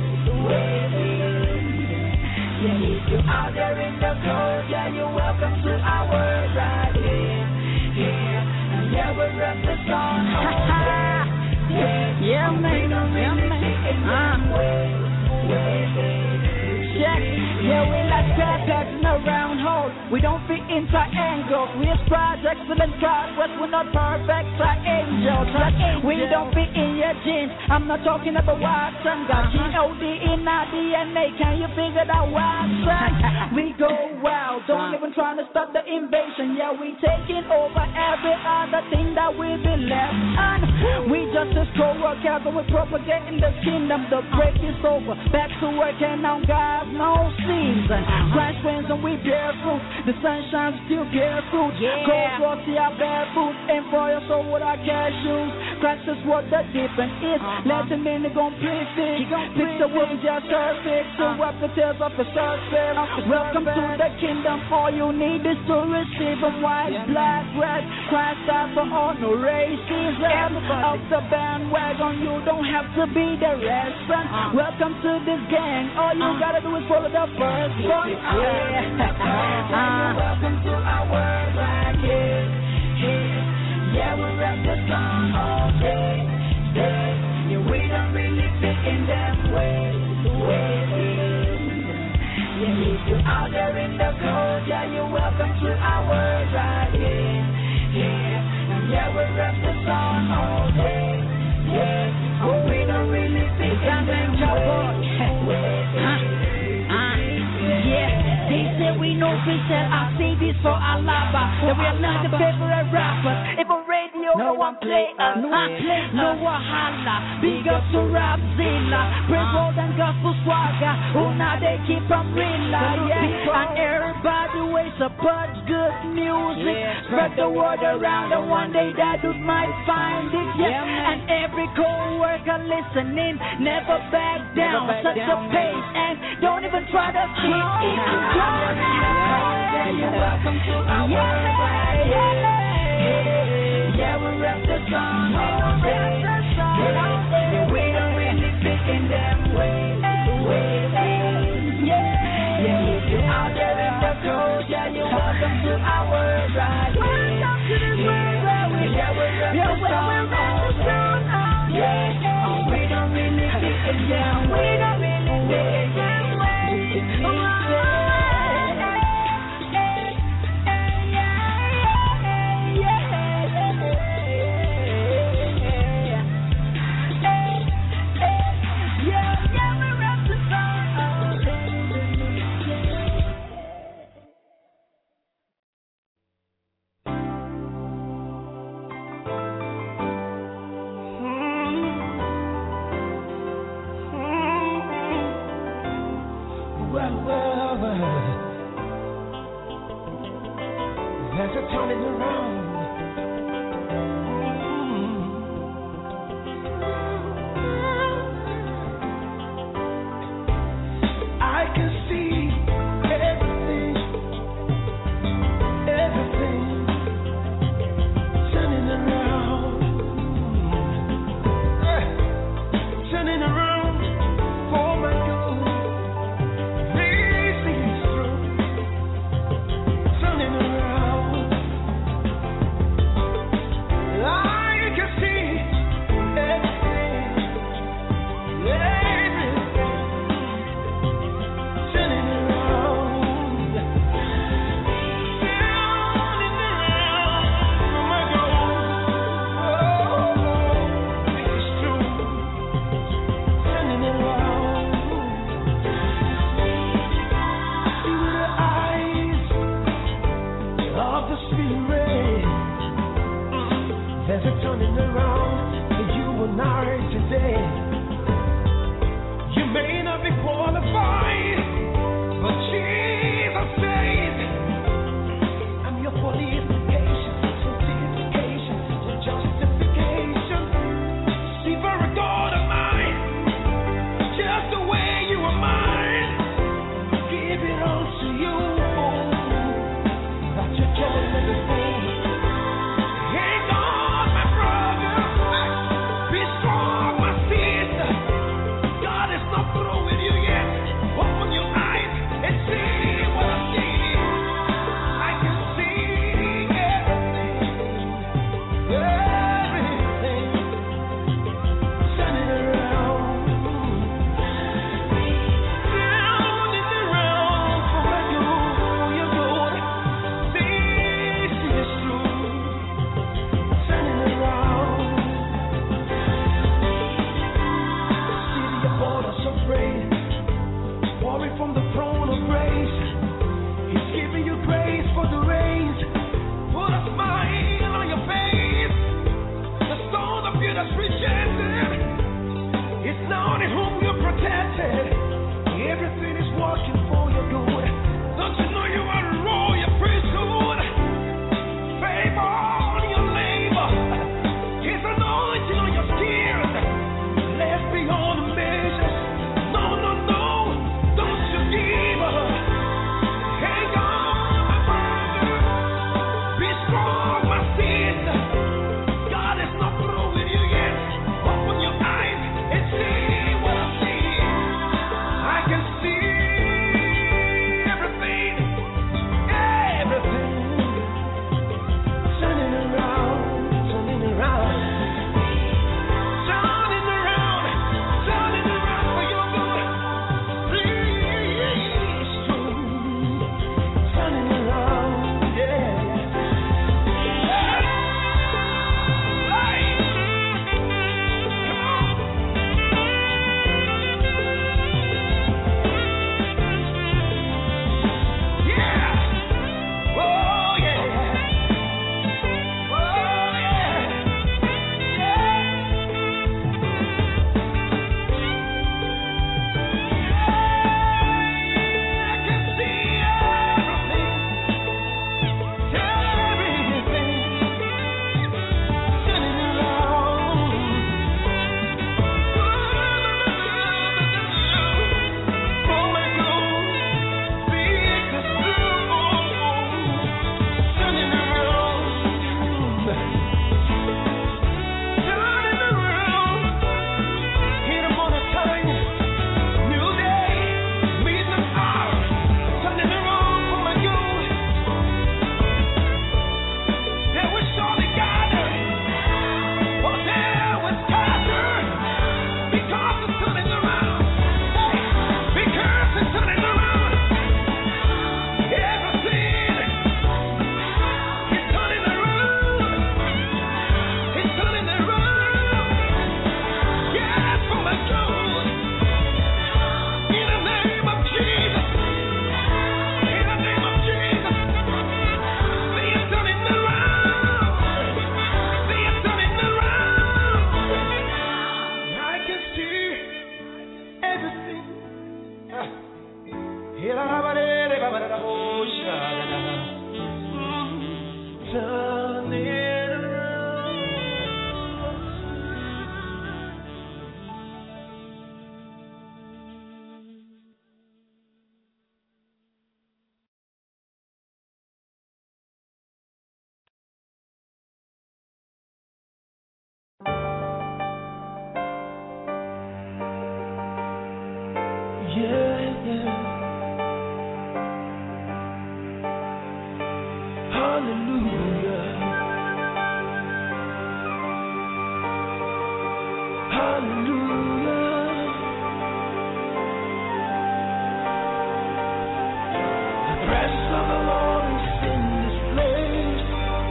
Yeah, if you're out there in the cold, yeah, you're welcome to our world right here. Yeah, we rap the song all day. Yeah, we like square in a round hole. We don't fit in triangles. We're squads, excellent progress. We're not perfect triangles. We don't fit in your jeans. I'm not talking about Watson. Got G-O-D in our DNA. Can you figure that Watson? We go wild. Don't even try to stop the invasion. Yeah, we taking over every other thing that we've been left on. We just as co-work out, but we're propagating the kingdom. The break is over. Back to work and now God no season. Christ wins and we bear fruit. The sunshine still bear fruit. Cold frosty our barefoot. And for your soul with our cashews. Christ is what the difference is. Let him in, they gon' prefix. Fix the wood just perfect. So up the tails of the surface. Welcome to the kingdom. All you need is to receive a white, black, red. Christ died for all, no racism. Off the bandwagon, you don't have to be the rest. Welcome to this gang. All you gotta do is follow the first one. Welcome to our world right here. Yeah, we rap the song all day. Yeah, we don't really fit in them ways. Yeah, if you're out there in the cold, yeah, you're welcome to our world right here. Yeah, we rap the song all day. Yeah, oh, we don't really fit in them ways. They say we know Christian, I say this for Alaba. That we are not the favorite rappers. If on radio, no one play us. No one holla. Big up to Rapzilla. Praise Lord and gospel swagger. Oh, now they keep on real. Yeah, and everybody waits up but good music. Spread the word around, and one day that dude might find it. Yeah, and every co-worker listening, never back down. Such a pace, and don't even try to keep it. You're welcome to our world right here. Yeah, we rap the song all day. Yeah, we don't really fit in them ways. Yeah, if you're out there in the cold, yeah, you're welcome to our world right here. Yeah, we rap the song all day. Yeah, we don't really fit in them ways. There's a turning around. I can see everything turning around, turning around for my good. This is true, turning around. pouring from the throne of grace. He's giving you grace for the rains. Put a smile on your face. The stone of you that's rejected. It's known in whom you're protected. Everything is working for your good. Don't you know you are a royal priesthood? Favor on your labor. His anointing on your skin. Less beyond measure. No, no, no. Don't you give up. Hang on, my brother. Be strong, my sister. God is not through with you yet. Open your eyes and see what I see. I can see everything, everything turning around, turning around, turning around, turning around for your good. Please, turning around, yeah. Hey, come on. Yeah. Oh, yeah. Oh, yeah. I can see everything, everything turning around. Oh, my God. Big is blue, turning around, turning around. Hit 'em on a time, new day, midnight hour, turning around for my good. They were surely gathered, but they were scattered, because it's turning around. Hey, because it's turning around. Everything is turning around. It's turning around. Yes, for my good. In the name of Jesus. In the name of Jesus. See it turning around. See it turning around. I can see everything. Turning around. Yeah, yeah. Hallelujah. Hallelujah. The presence of the Lord is in this place.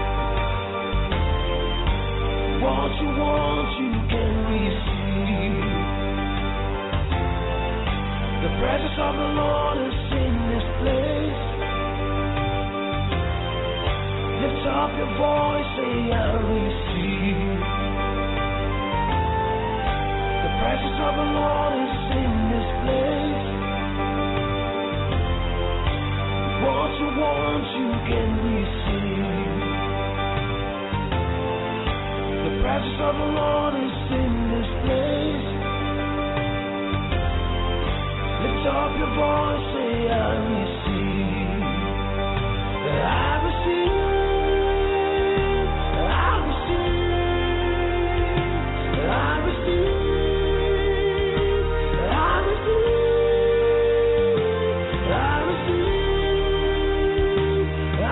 What you want, you can receive. The presence of the Lord is in this place. Lift up your voice, say I receive. The presence of the Lord is in this place. What you want, you can receive. The presence of the Lord is in this place. Lift up your voice, say I receive. I receive. I receive. I receive. I receive. I receive. I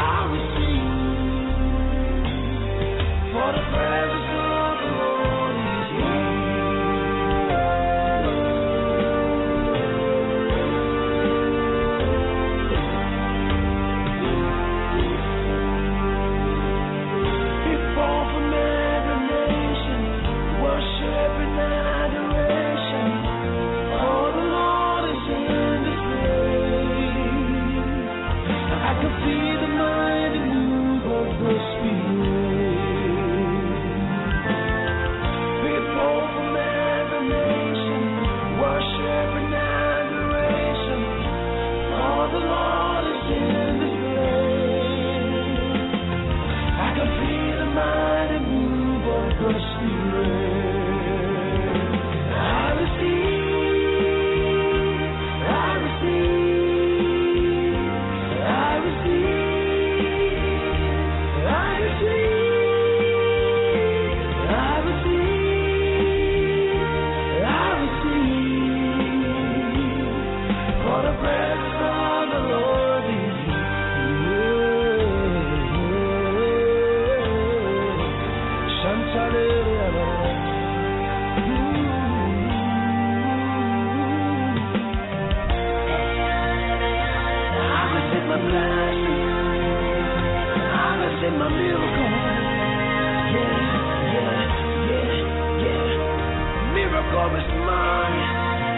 receive. For the presence of the Lord is here. in my miracle. Yeah. Miracle is mine.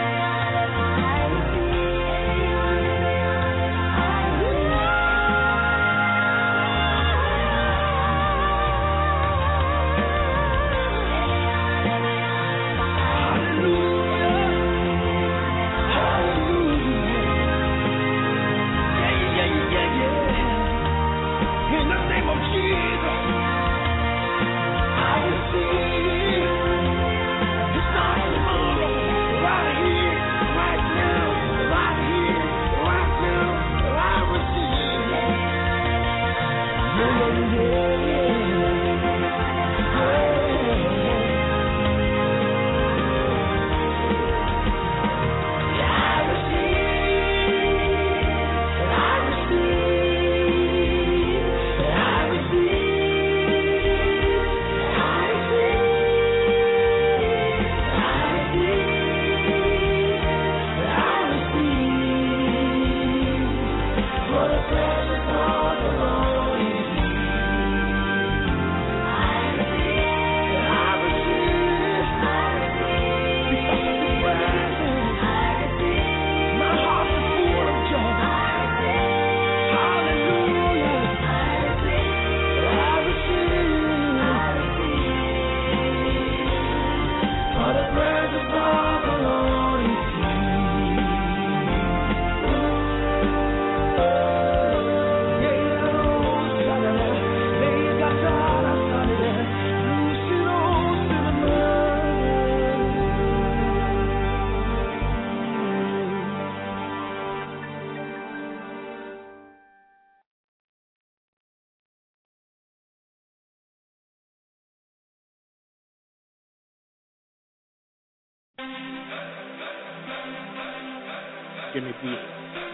Give me beat.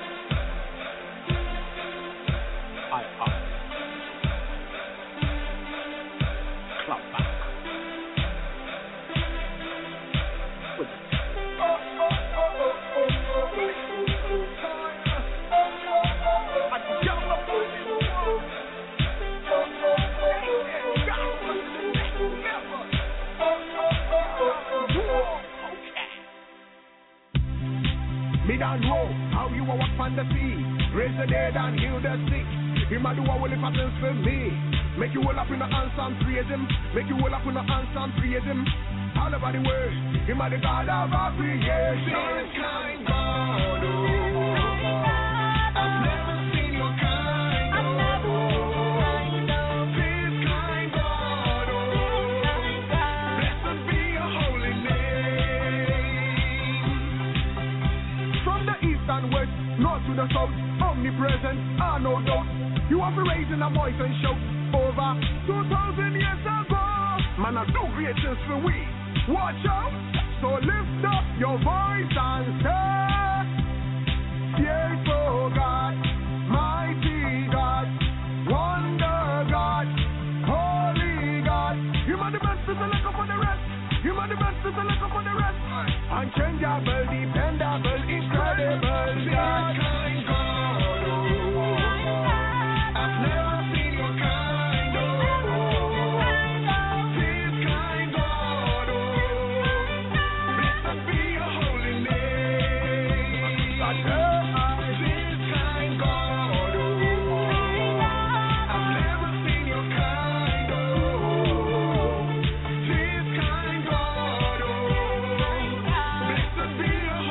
I clap back. Me don't know how you walk on the sea, raise the dead and heal the sick. Him a do a whole heap of things for me. Make you all up in the answer and praise him. Make you all up in the answer and praise him. All over the world, him a the God of our creation. Kind God, I've never seen your kind. This kind God, blessed be your holy name. From the east and west, north to the south, omnipresent, no doubt. You have been raising a voice and shout over 2,000 years ago. Man, I do great things for we. Watch out, so lift up your voice and say, yes, oh God, mighty God, wonder God, holy God. You are the best to look up for the rest. You are the best to look up for the rest. Unchangeable, dependable, incredible God. Kind God, I've never seen your kind, this kind God, blessed be your holy name. This kind God, I've never seen your kind, this kind God, blessed be your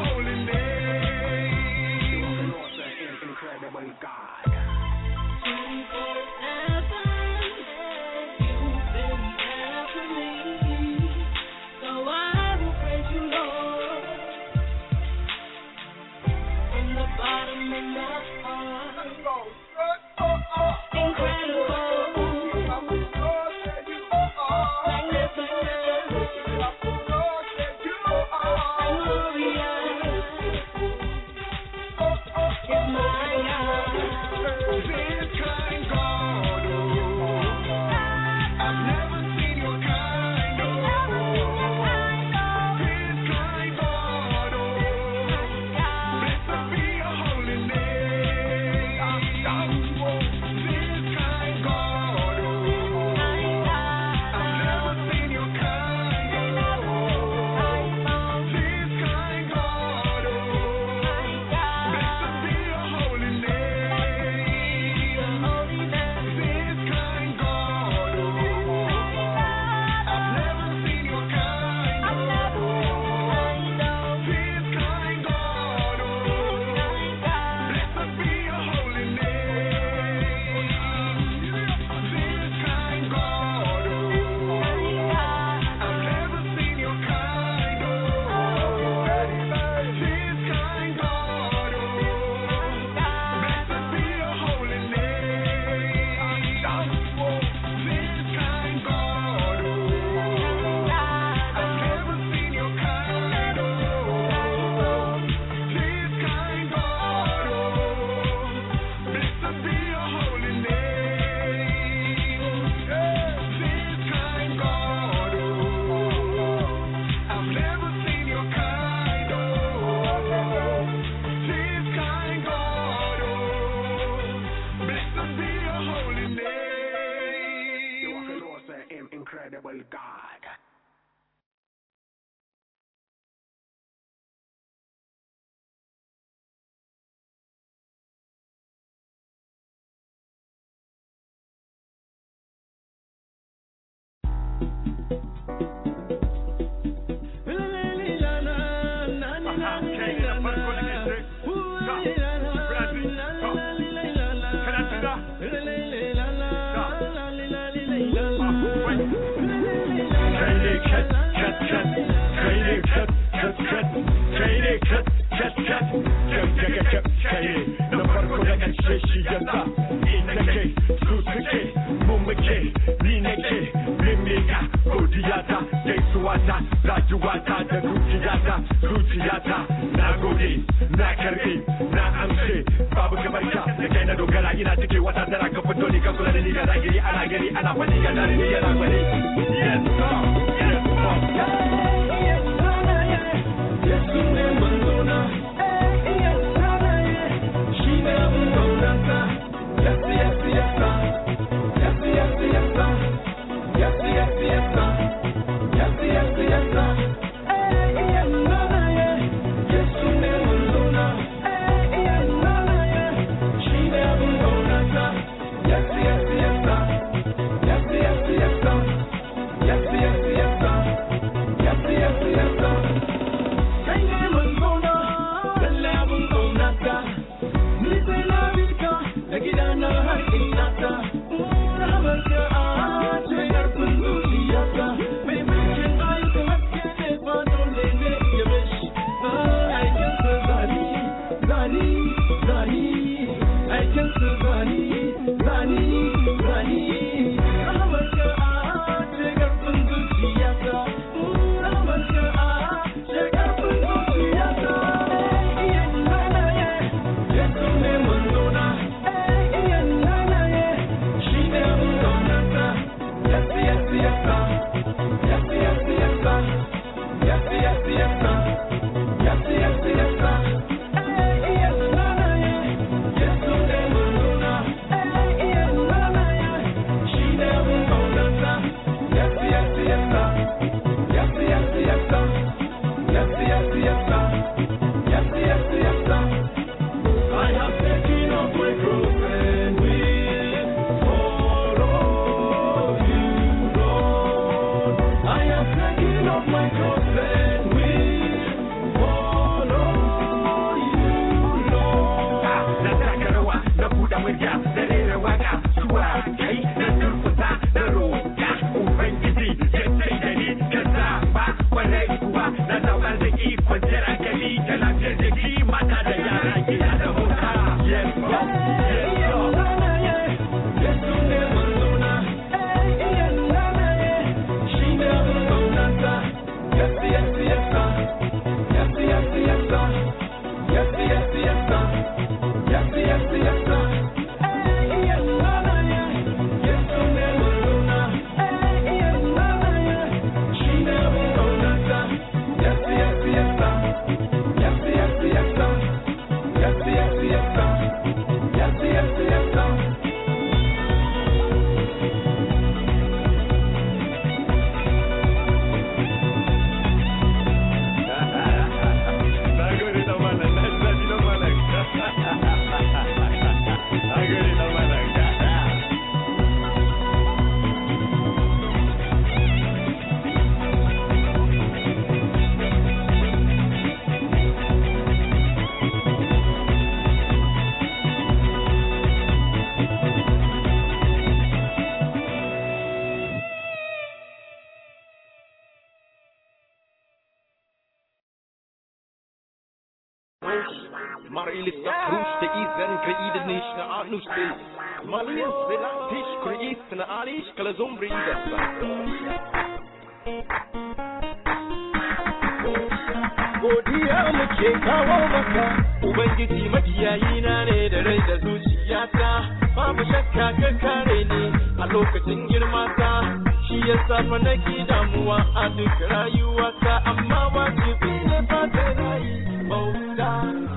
Godiya muke kawo maka, Ubangiji makiyayina ne da rai da zuciyata, babu shakka ka kare ni a lokacin girmata, shi ya safa nake damuwa a duk rayuwata, amma wajibi ne fata rayi bauta.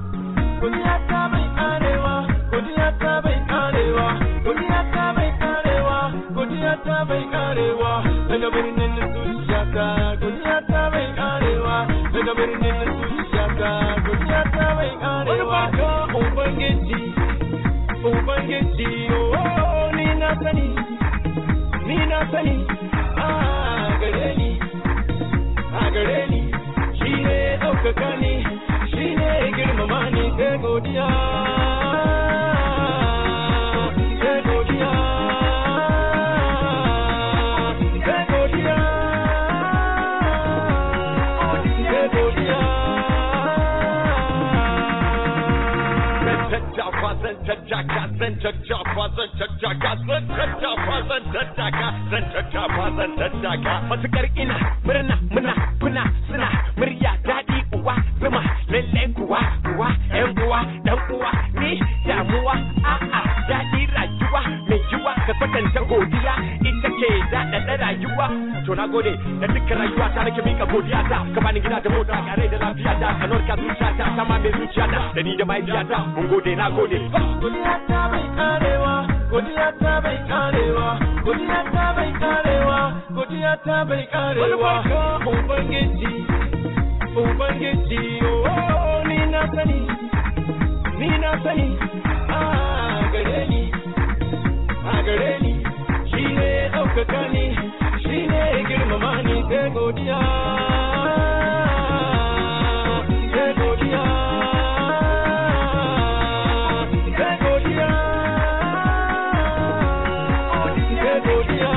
Godiya ta bai karewa, godiya ta bai karewa, godiya ta bai karewa, godiya ta bai karewa, daga birnin zuciyata, godiya ta bai karewa, daga birnin zuciyata, godiya ta bai karewa. Ubangiji, Ubangiji, oh, ni na sani, gare ni. ɗaukaka ni, shi ne girmama ni, sai godiya, sai godiya, sai godiya, sai godiya. Matukar ina murna muna kuna suna murya daɗi uwa zuma lalle kuwa yan uwa dan uwa ni damuwa a'a daɗi rayuwa mai yiwa ka kwatanta godiya ita ke daɗaɗa rayuwa to na gode da dukkan rayuwa ta nake mika godiya ta ka bani gida da mota kare da lafiya ta ka norka zuciya ta sama mai zuciya ta da ni da mahaifiya ta mun gode na gode godiya ta bai karewa godiya ta bai karewa godiya ta bai karewa godiya ta bai karewa ubangiji ubangiji oh ni na sani a gare ni shi ne ɗaukaka ni shi ne girmama ni sai godiya sai godiya sai godiya sai godiya.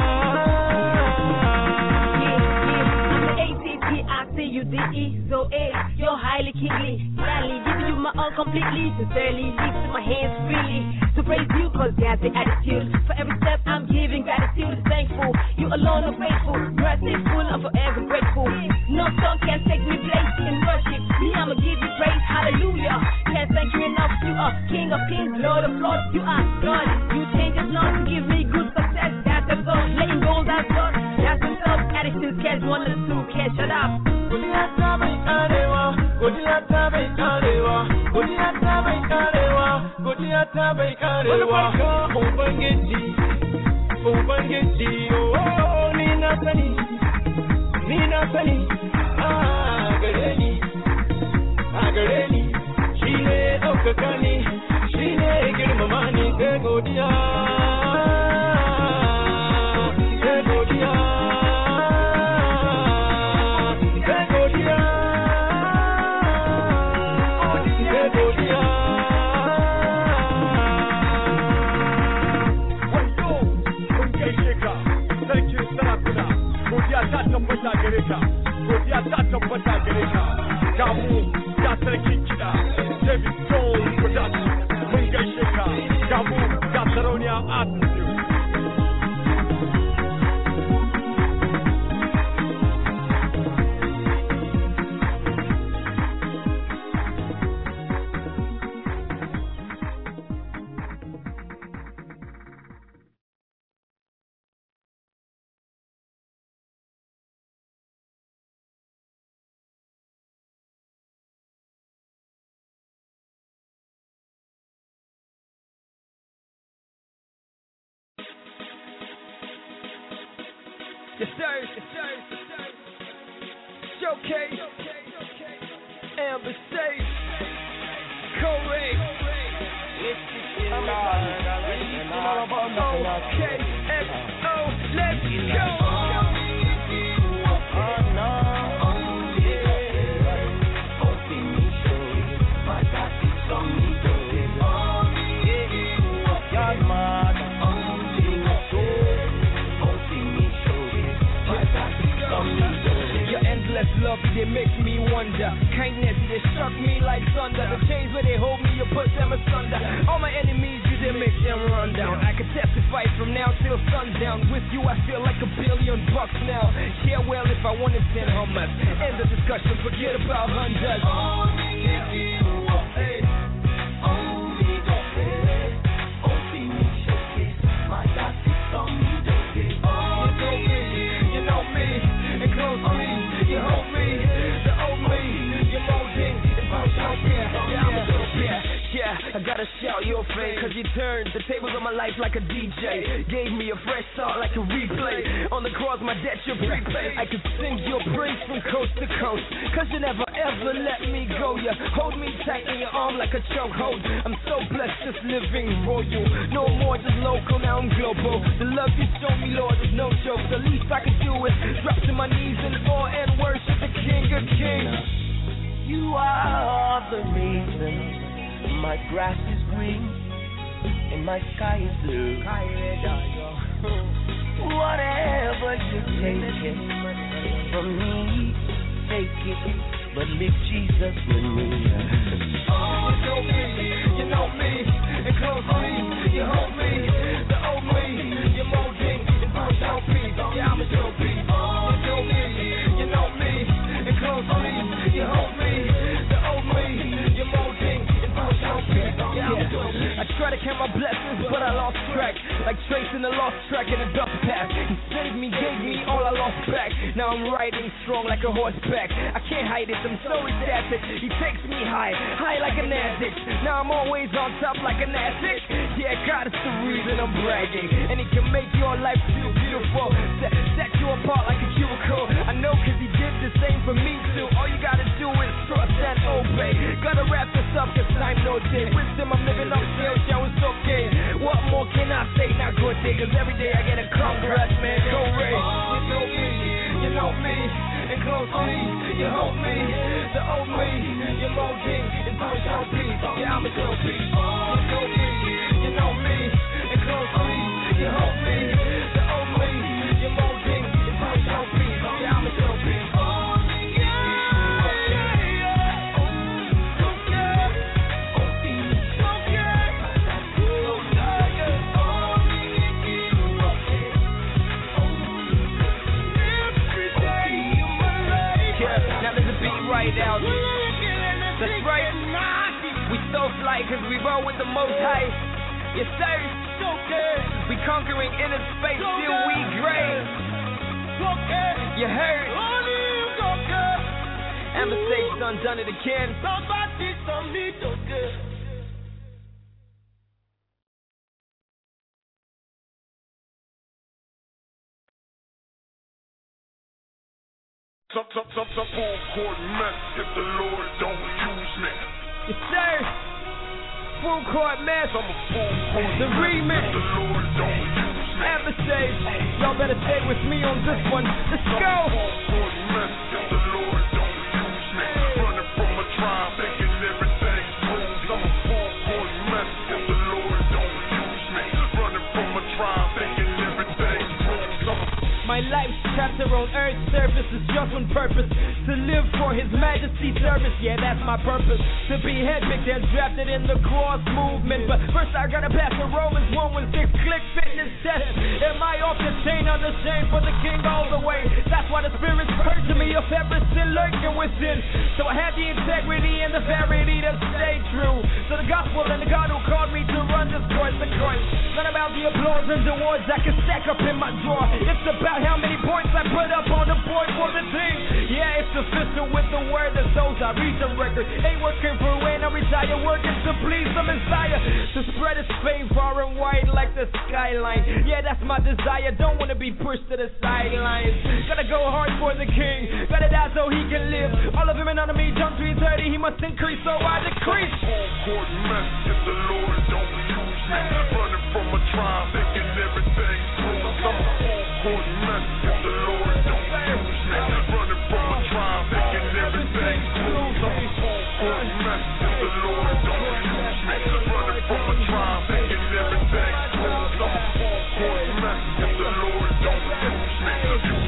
So you're highly kingly, gladly giving you my all completely, sincerely, lifting my hands freely to praise you, cause that's the attitude. For every step I'm giving gratitude, thankful. You alone are faithful, merciful, I'm forever grateful. No song can take me place in worship. Me, I'ma give you praise, hallelujah. Can't thank you enough. You are King of Kings, Lord of Lords. You are God. You change us not to give me good success. That's the song. Letting go, that's God. That's the song. Attitude, catch one and two, can't shut up. Godiya ta bai karewa, godiya ta bai karewa, godiya ta bai karewa, godiya ta bai karewa. Ubangiji, Ubangiji, oh ni na sani, a gare ni, shi ne ɗaukaka ni, shi ne girmama ni, sai godiya, sai godiya. Godiya ta tabbata gare ka, kamu ya sarkin kiɗa, David Stone Production, mun gaishe ka, kamu ya sarauniya artist. Yes, sir. Showcase. Amber State. Corey. Okay. XO. Let's go. Love, they make me wonder. Kindness, they struck me like thunder. The chains where they hold me, you put them asunder. All my enemies, you they make them run down. I can testify from now till sundown. With you, I feel like $1 billion now. Yeah, well, if I wanted 10, how much? End the discussion, forget about hundreds. You know me, and close me. You hold me, the old me, you're molding, it's my shout, yeah, I gotta shout your face, cause you turned the tables on my life like a DJ, gave me a fresh start like a replay, on the cross my debt you prepay, I could sing your praise from coast to coast, cause you never ever let me go, you hold me tight in your arm like a chokehold, I'm so blessed just living for you, no more just local, now I'm global, the love you show me Lord is no joke, the least I can do is drop to my knees in awe and worship the King of Kings. You are the reason my grass is green and my sky is blue. Whatever you take it from me, take it, but leave Jesus with me. Oh, you know me, and close me, you hold me, the old me, you're molding, and push out peace. Yeah, I'm a show peace. Oh, you know me, and close me, you hold me, the old me, you're molding, and push out peace. Yeah, I'm a show peace. I try to count my blessings, but I lost track. Like tracing the lost track in a dust path. He saved me, gave me all I lost back. Now I'm riding strong like a horseback. I can't hide it, I'm so ecstatic. He takes me high, high like an addict. Now I'm always on top like an addict. Yeah, God is the reason I'm bragging. And He can make your life feel beautiful. Set you apart like a cubicle. I know cause He did the same for me too. All you gotta do is trust and obey. Gotta wrap this up cause time no day. Wisdom I'm living up still, yeah, it's okay. What more can I say? Not good day, cause every day I get a congrats, man. Go Ray. You know me, and close me, you hold me, the old me, you're molding, and push out peace. Yeah, I'm a trophy. You know me, and close me, you hold me, the old me, you're molding, and push out peace. Yeah, I'm a trophy. Right out. That's right. We so fly cause we roll with the Most High. Yes sir. We conquering inner space till we great. You heard? And mistakes undone it again. Some full court mess if the Lord don't use me. Yes, sir. Full court mess. I'm a full court the remix. If the Lord don't use me. Episode. Y'all better stay with me on this one. Let's go. Full court mess if the Lord don't use me. Running from a tribe, thinking everything's smooth. I'm a full court mess if the Lord don't use me. Running from a tribe, thinking everything's smooth. My life's chapter on earth's surface is just one purpose. To live for His Majesty's service, yeah, that's my purpose. To be handpicked and drafted in the cross movement. But first I gotta pass the Romans 1:6 click fitness test. Am I off the chain, on the chain for the King all the way? That's why the Spirit's purging me of every sin lurking within. So I have the integrity and the verity to stay true. So the gospel and the God who called me to run this course of Christ. Not about the applause and the awards I can stack up in my drawer. It's about how many points I put up on the board for the team. Yeah, it's official with the word that shows I reach a record. Ain't working for when I retire, working to please the Messiah. To spread His fame far and wide like the skyline. Yeah, that's my desire, don't wanna be pushed to the sidelines. Gotta go hard for the King, gotta die so He can live. All of Him and under me, John 3:30, He must increase so I decrease. Full court mess if the Lord don't use me. Running from a tribe, thinking everything's smooth. I'm a full court mess if the Lord don't use me. Running from a tribe, thinking everything's smooth. I'm a full court mess if the Lord don't use me. Running from a tribe, thinking everything's smooth. I'm a full court mess if the Lord don't use me.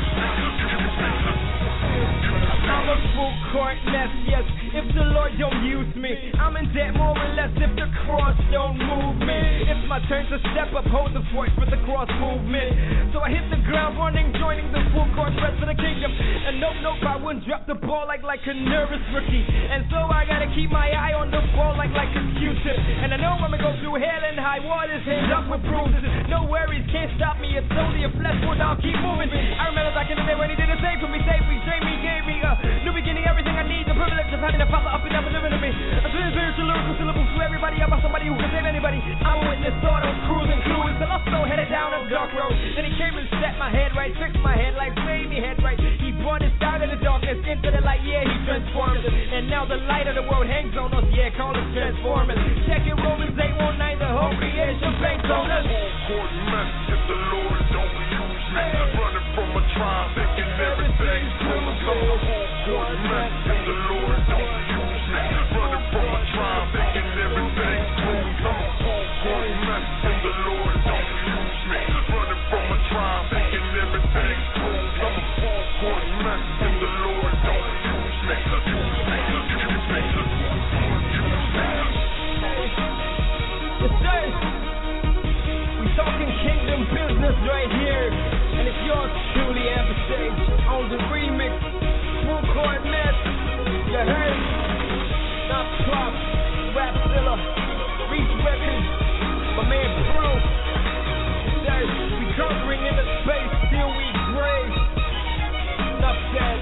I'm a full court mess, yes, if the Lord don't use me. I'm in debt more or less if the cross don't move me. It's my turn to step up, hold the fort for the cross movement. So I hit the ground running, joining the full court press for the kingdom. And nope, I wouldn't drop the ball like a nervous rookie. And so I gotta keep my eye on the ball like a Q-tip. And I know I'm gonna go through hell and high waters, hands up with bruises. No worries, can't stop me, it's only a flesh wound, I'll keep moving. I remember back in the day when He did the same for me, saved me, trained me, gave me a new beginning, everything I need, the privilege of having a Father up and down and living in me. A spiritual lyrical syllables to everybody, about somebody who can save anybody. I'm a witness, thought I was cruising, clueless, and also headed down a dark road. Then He came and set my head right, fixed my head like made me head right. He brought us out of the darkness into the light, yeah, He transformed us. And now the light of the world hangs on us, yeah, call us transformers. Check it, Romans 8:19, the whole creation banks on us. Full court mess if the Lord don't use me. Running from a tribe, thinking everything's smooth. I'm a full court mess if the Lord don't use me. Kingdom business right here. And it's yours truly, Ampersage, on the remix. Full court mess. You heard? Not Trop, Rapzilla, Reach Records, my man Pro. We conquering in the space, still we brave. Enough said.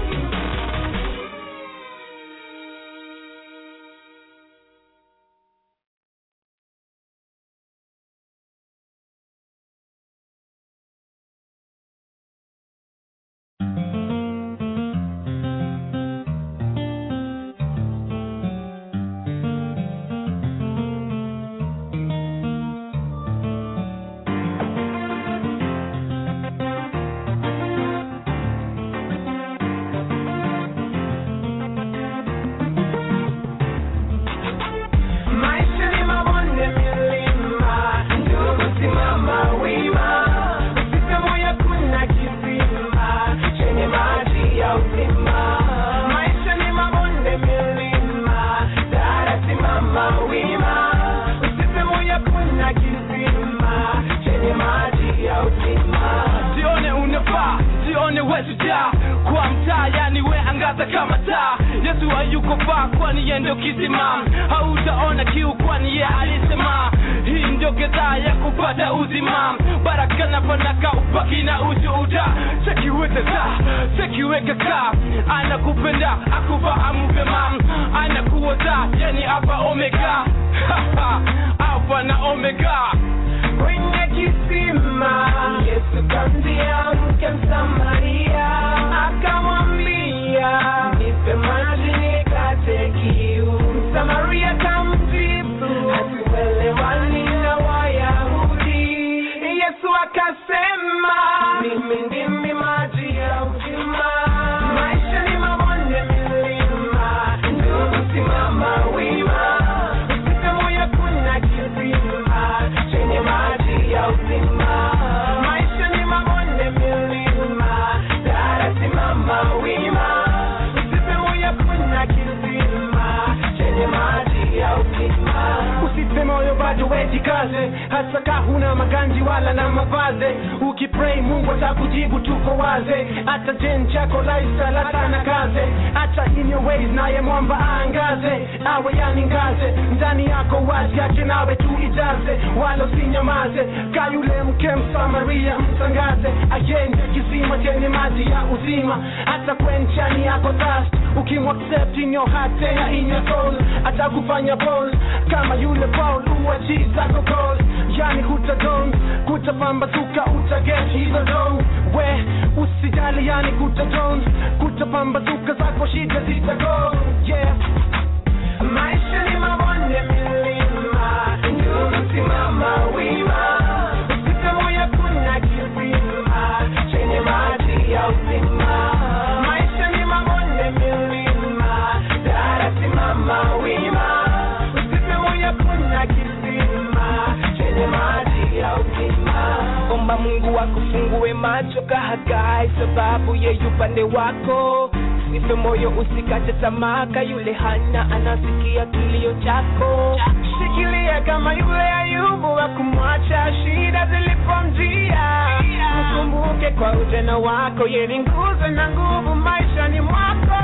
Maka yule hana anasikia kilio chako. Shikilia kama yule Ayubu wa kumwacha shida zilipomjia. Ukumbuke kwa ujana wako, yeye ni nguzo na nguvu maishani mwako.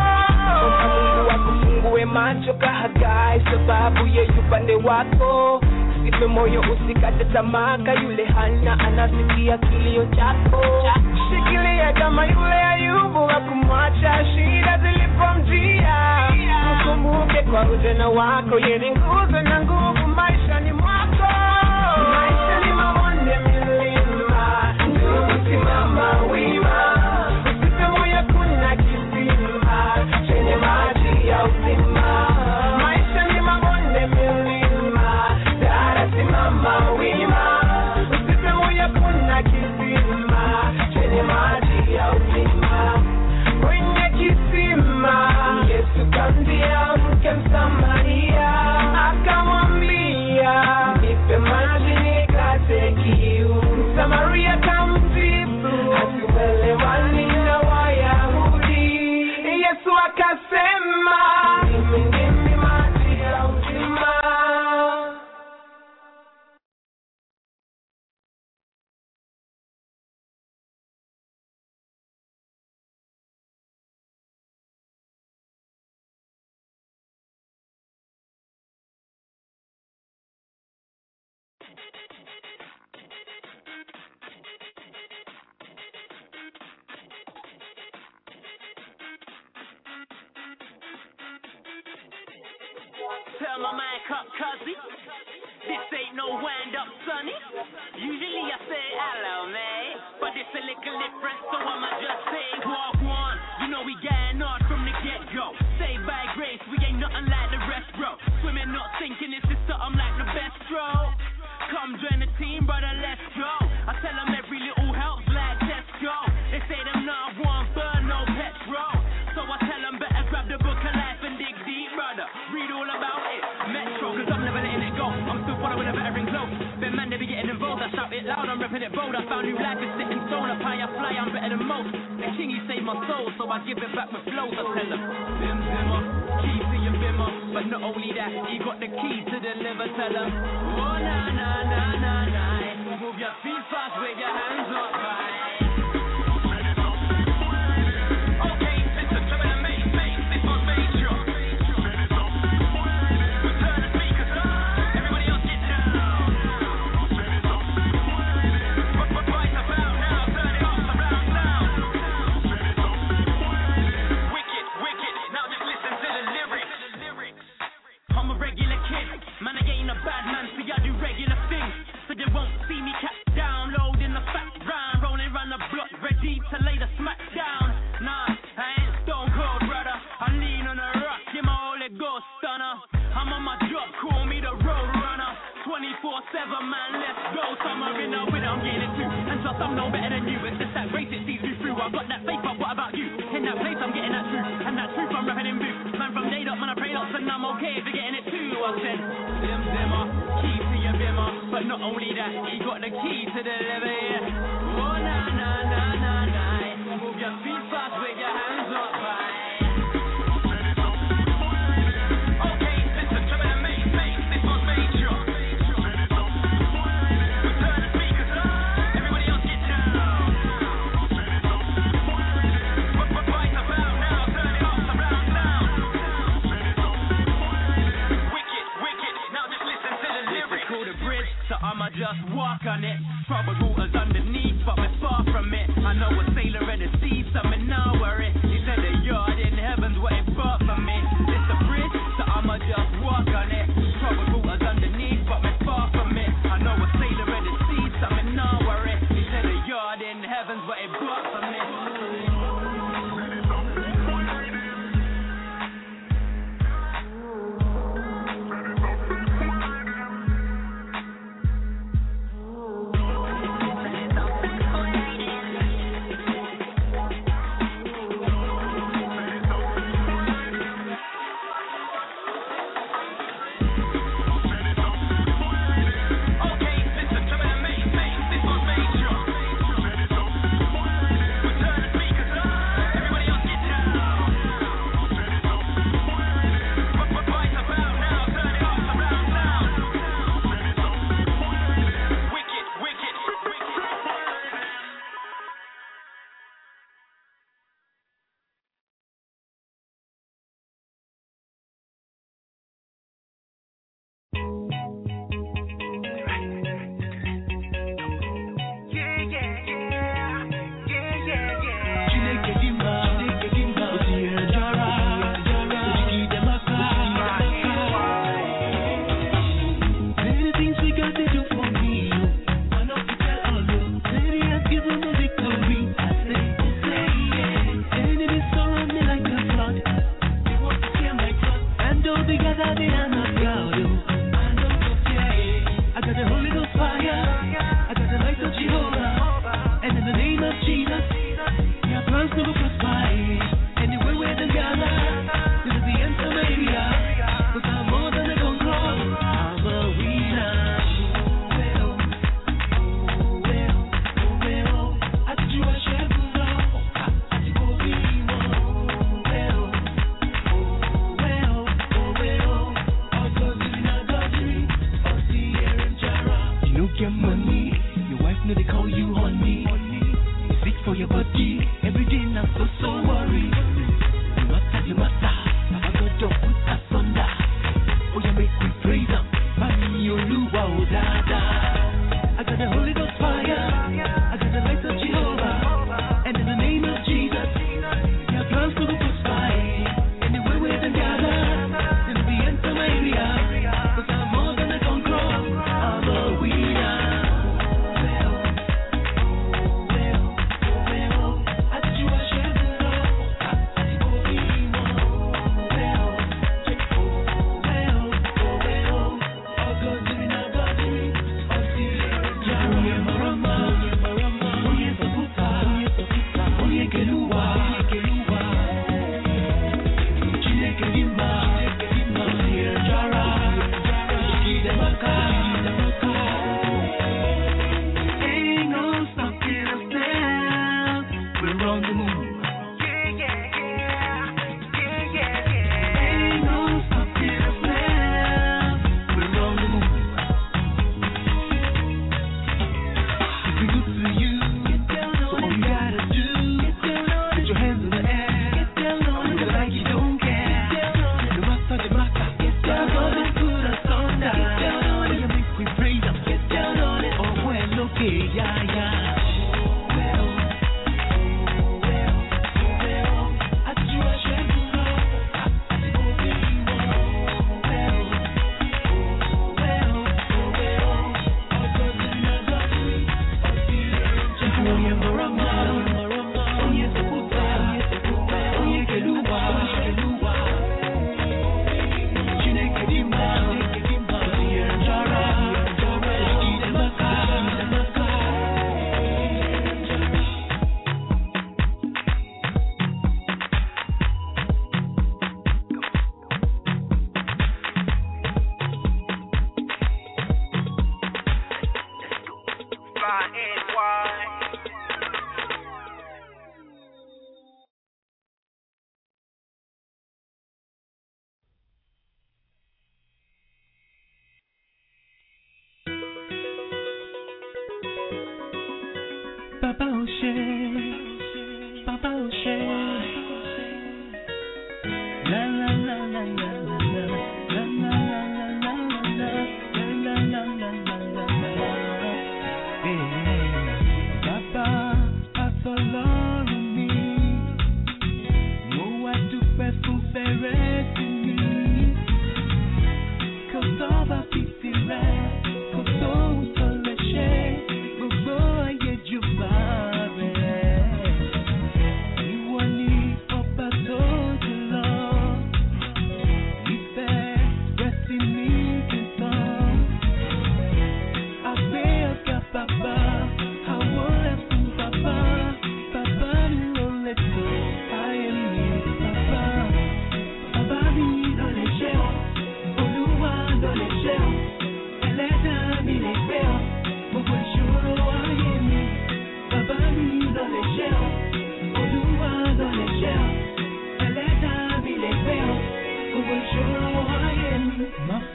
Mungu akufungue macho kahagai, sababu yeye upande wako. Usife moyo usikate tamaa, yule hana anasikia kilio chako. Shikilia kama yule Ayubu wa kumwacha shida zilipomjia. Ukumbuke kwa ujana wako, yeye ni nguzo na nguvu maishani mwako. Maisha ni mabonde, milima, ndugu simama wima. Usife moyo, kuna kisima chenye maji ya uzima. Maisha ni mabonde, milima, dada simama wima. Usife moyo, kuna kisima chenye maji ya uzima. Kwenye kisima Yesu kandia mke Msamaria, Tell my man Cup Cuzzy, this ain't no wind up, sonny. Usually I say hello, mate, but this a little different, so I'ma just say walk one. You know we getting hard from the get-go. Saved by grace, we ain't nothing like the rest, bro. Swimming, not sinking, this is something like the best stroke. Come join the team, brother, let's go. I tell them every little helps like Tesco. They say them not one burn, no petrol. So I tell them better grab the book of life and dig deep, brother. Read all about it. Metro, cause I'm never letting it go. I'm still following a veteran glow. Then man, they be getting involved. I shout it loud, I'm repping it bold. I found new life is sitting soul. Up high, I fly, I'm better than most. The king, he saved my soul, so I give it back with flows. I tell him, Bim Zimmer, key to your bimmer. But not only that, he got the key to deliver. Tell him, oh, nah, nah, nah, nah, nah. Move your feet fast with your hands up high. Man, I ain't a bad man, so I do regular things. So they won't see me cap down, loading the fat round, rolling round the block, ready to lay the smack down. Nah, I ain't stone cold, brother. I lean on a rock, give my Holy Ghost stunner. I'm on my job, call me the road runner. 24/7, man, let's go. Summer in the winter, I'm getting it too. And trust I'm no better than you. It's just that race, it sees me through. I got that faith, but what about you? In that place, I'm getting that truth. And that truth, I'm rapping in boots. Man, from day up, man, I prayed up, and I'm okay if you're getting it too. I said, Bim Zimmer, key to your bimmer. But not only that, he got the key to the liver, yeah. Oh, nah, nah, nah, nah, nah. Move your feet fast with your hands up high. So I'ma just walk on it. Troubled waters underneath, but we're far from it. I know a sailor in the sea, so me now worry. He said the yard in heaven's what it brought for me. It's a bridge, so I'ma just walk on it. Troubled waters underneath, but we're far from it. I know a sailor in the sea, so me now worry. He said the yard in heaven's what it brought for me. Praise him, Mami Oluwa, oh, da, da.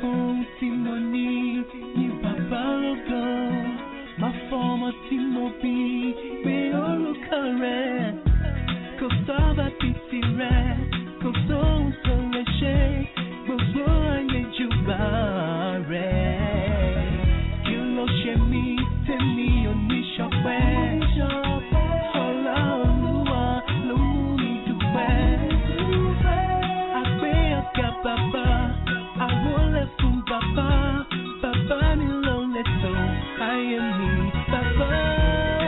home, Timoni, ni Babalogo, my former Timobi, we all correct. Kosaba Titire, Koson Soleche, Bozoa Yejubare, Kilo Shemi, Temi, Onishapwe, Hola Lua, Lumuni Dupe, Akbeaka Papa, Awole Fum Papa, Papa ni Loneto, I am me, Papa.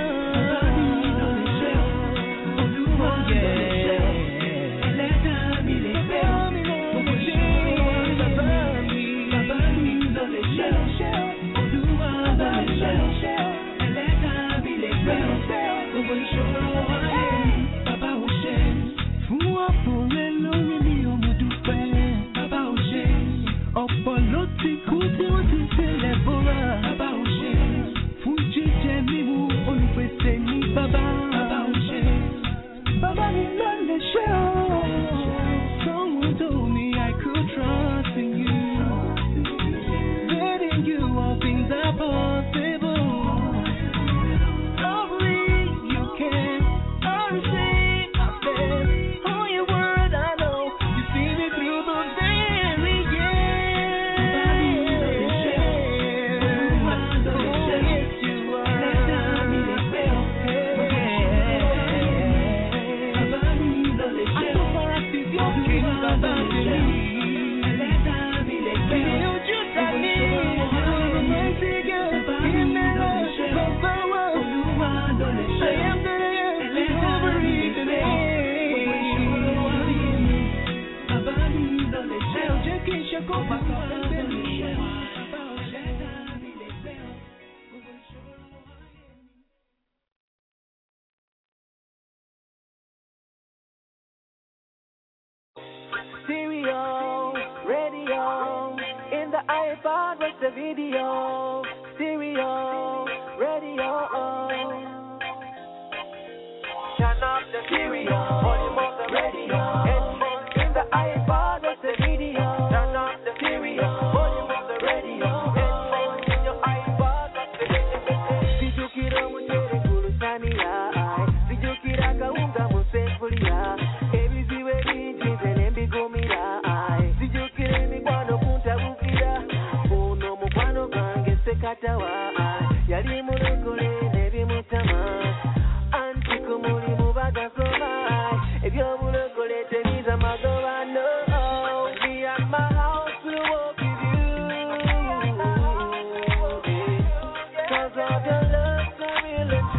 Someone told me I could trust in you, letting you all things are possible. Only you can. I say, I said, on your word I know you see me through the very Stereo, radio, in the iPod, what's the video? Stereo, radio, turn up the stereo, volume of the radio, headphones in the iPod, what's the video? Turn up the stereo, volume of the radio, headphones in your iPod, what's the video? Sijukira mutere kulusania, sijukira kaunga musefulia, ebiziwe binjize nembigumira, sijukira mikwano kuntabukira, uno mukwano gange sekatawa, yali mulokole nebimutama, anti kumuli mubagasoma, ebyobulokole teniza magoba, no, me and my house will walk with you, cause all the love so real and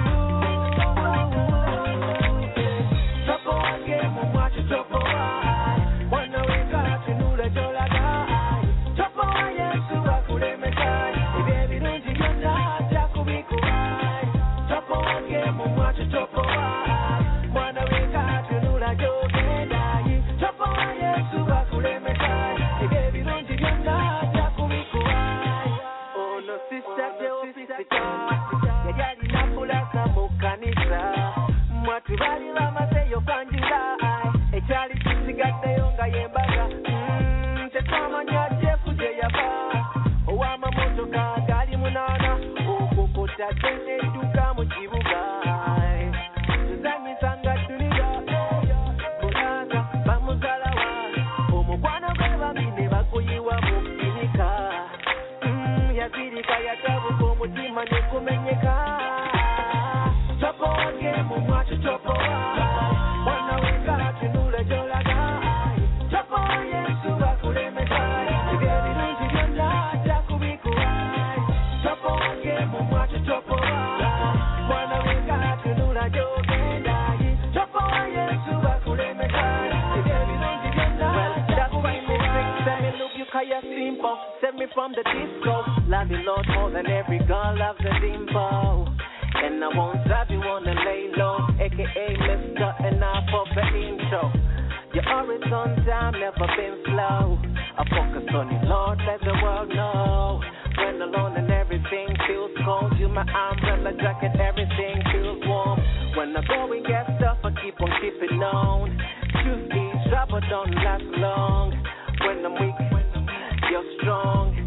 true. Topo wake mumwache topo wai, wana weka chinule jola gai, topo wa Yesu wakulemekai, ibebi runji yona jakubikuwai, topo wake mumwache topo wai, wana weka chinule jola gai, topo wa Yesu wakulemekai, ibebi runji yona jakubikuwai. Oh no sister teofisika, yajali napulasa mukanisa, mwatu bali bamazeyo kwanjula, ekyali kisigaddeyo nga yembaga, tetamanya jefuje yaba, owamamotoka gali munana, okukutadde nedduka mu kibuga, tuzanyisanga ddunira, bulaza bamuzalawa, omukwano gwe bambi ne bakuyiwa mu binika, yazirika yatabuka omutima ne kumenyeka, topo wake mumwacho topo wai, wana weka tunule jolaga, topo wa Yesu wakulemekai, ebirungi byonna jakubikuwai, topo wake mumwacho topo wai, wana weka tunula jogendai, topo wa Yesu wakulemekai, ebirungi byonna jakubikuwai. Send me look you kaya simple, send me from the disco, love the Lord more than every girl loves a dimple. And I won't stop you on the lay low, aka Mr. and I for the intro. You're always on time, never been slow. I focus on you, Lord, let the world know. When alone and everything feels cold, you my umbrella jacket, everything feels warm. When I go and get stuff, I keep on keeping on. Truth is, trouble don't last long. When I'm weak, you're strong.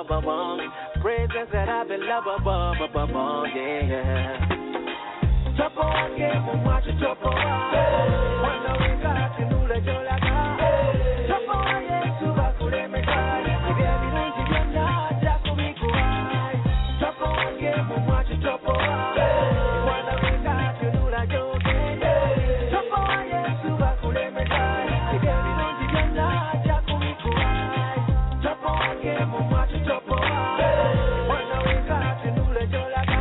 Presence that I've been lovable, yeah. Topo wake mumwache topo wana weka tinule jolaga topo wake suba kule mekali Ivya virunji vyanda jako mikuwai Topo wake mumwache topo wana weka tinule jolaga topo wake suba kule mekali Ivya virunji vyanda jako mikuwai Topo wake mumwache topo wana weka tinule jolaga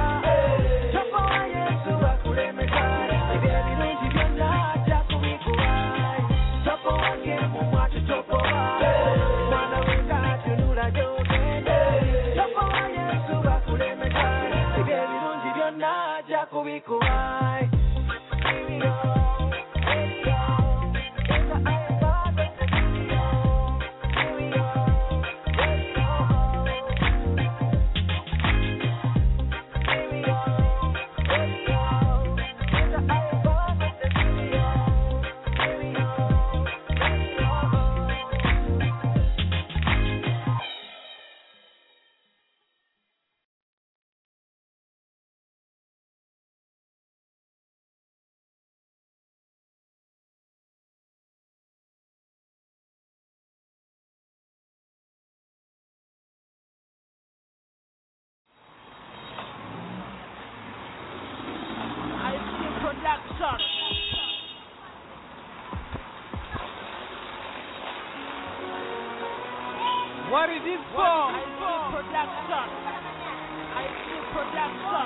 What is this for? Production. I see production.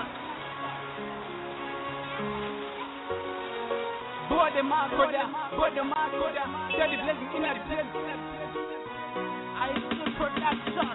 Body man, steady blessing in the place. I see production.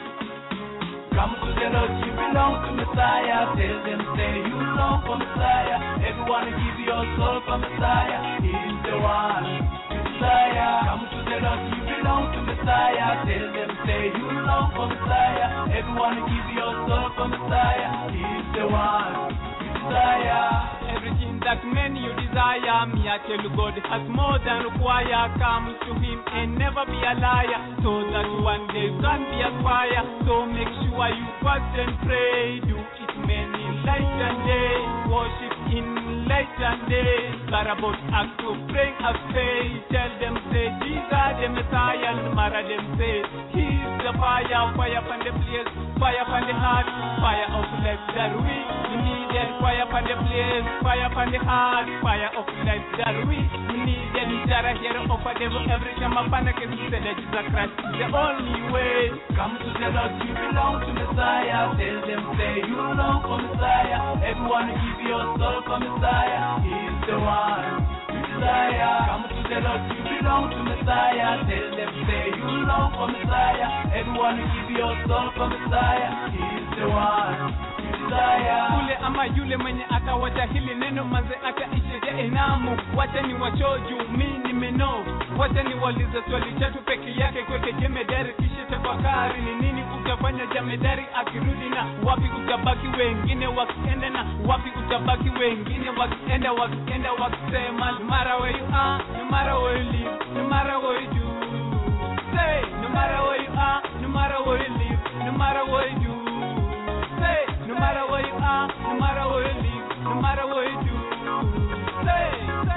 Come to the Lord, you belong to Messiah. Tell them, say you belong for Messiah. Everyone give your soul for Messiah. He's the one, Messiah. Come to the Lord, you belong to Messiah. Tell them, say you belong for Messiah. Everyone give your soul for Messiah. He's the one, Messiah. Everything that man you desire, me I tell you God has more than require. Come to him and never be a liar, so that one day you can be a choir. So make sure you fast and pray, do it many night and day, worship in light and day. But about act to bring a faith, tell them say Jesus the Messiah, no matter them say he's the fire, fire from the place, fire from the heart, fire of life that we need, and fire from the place, fire from the heart, fire of life that we need. And Jara here offer devil every time a panic is said that Jesus Christ is the only way. Come to the Lord, you belong to Messiah. Tell them say you belong for Messiah. Everyone give your soul for Messiah. He's the one, Messiah. Come to the Lord, you belong to Messiah. Tell them say you belong for Messiah. Everyone give your soul for Messiah. He's the one. Ule ama yule mwenye atawacha hili neno manze ataishe inamu. Wacha ni wachoju mimi nimeno, wacha ni walize swali tatu peke yake kweke jemedari, kisha tafakari ni nini utafanya jemedari akirudi, na wapi utabaki wengine wakienda, na wapi utabaki wengine wakienda wakisema no matter where you are, no matter where you live, no matter what you do, say no matter where you are, no matter where you live, no matter what you do, say no matter where you are, no matter where you live, no matter what you do, say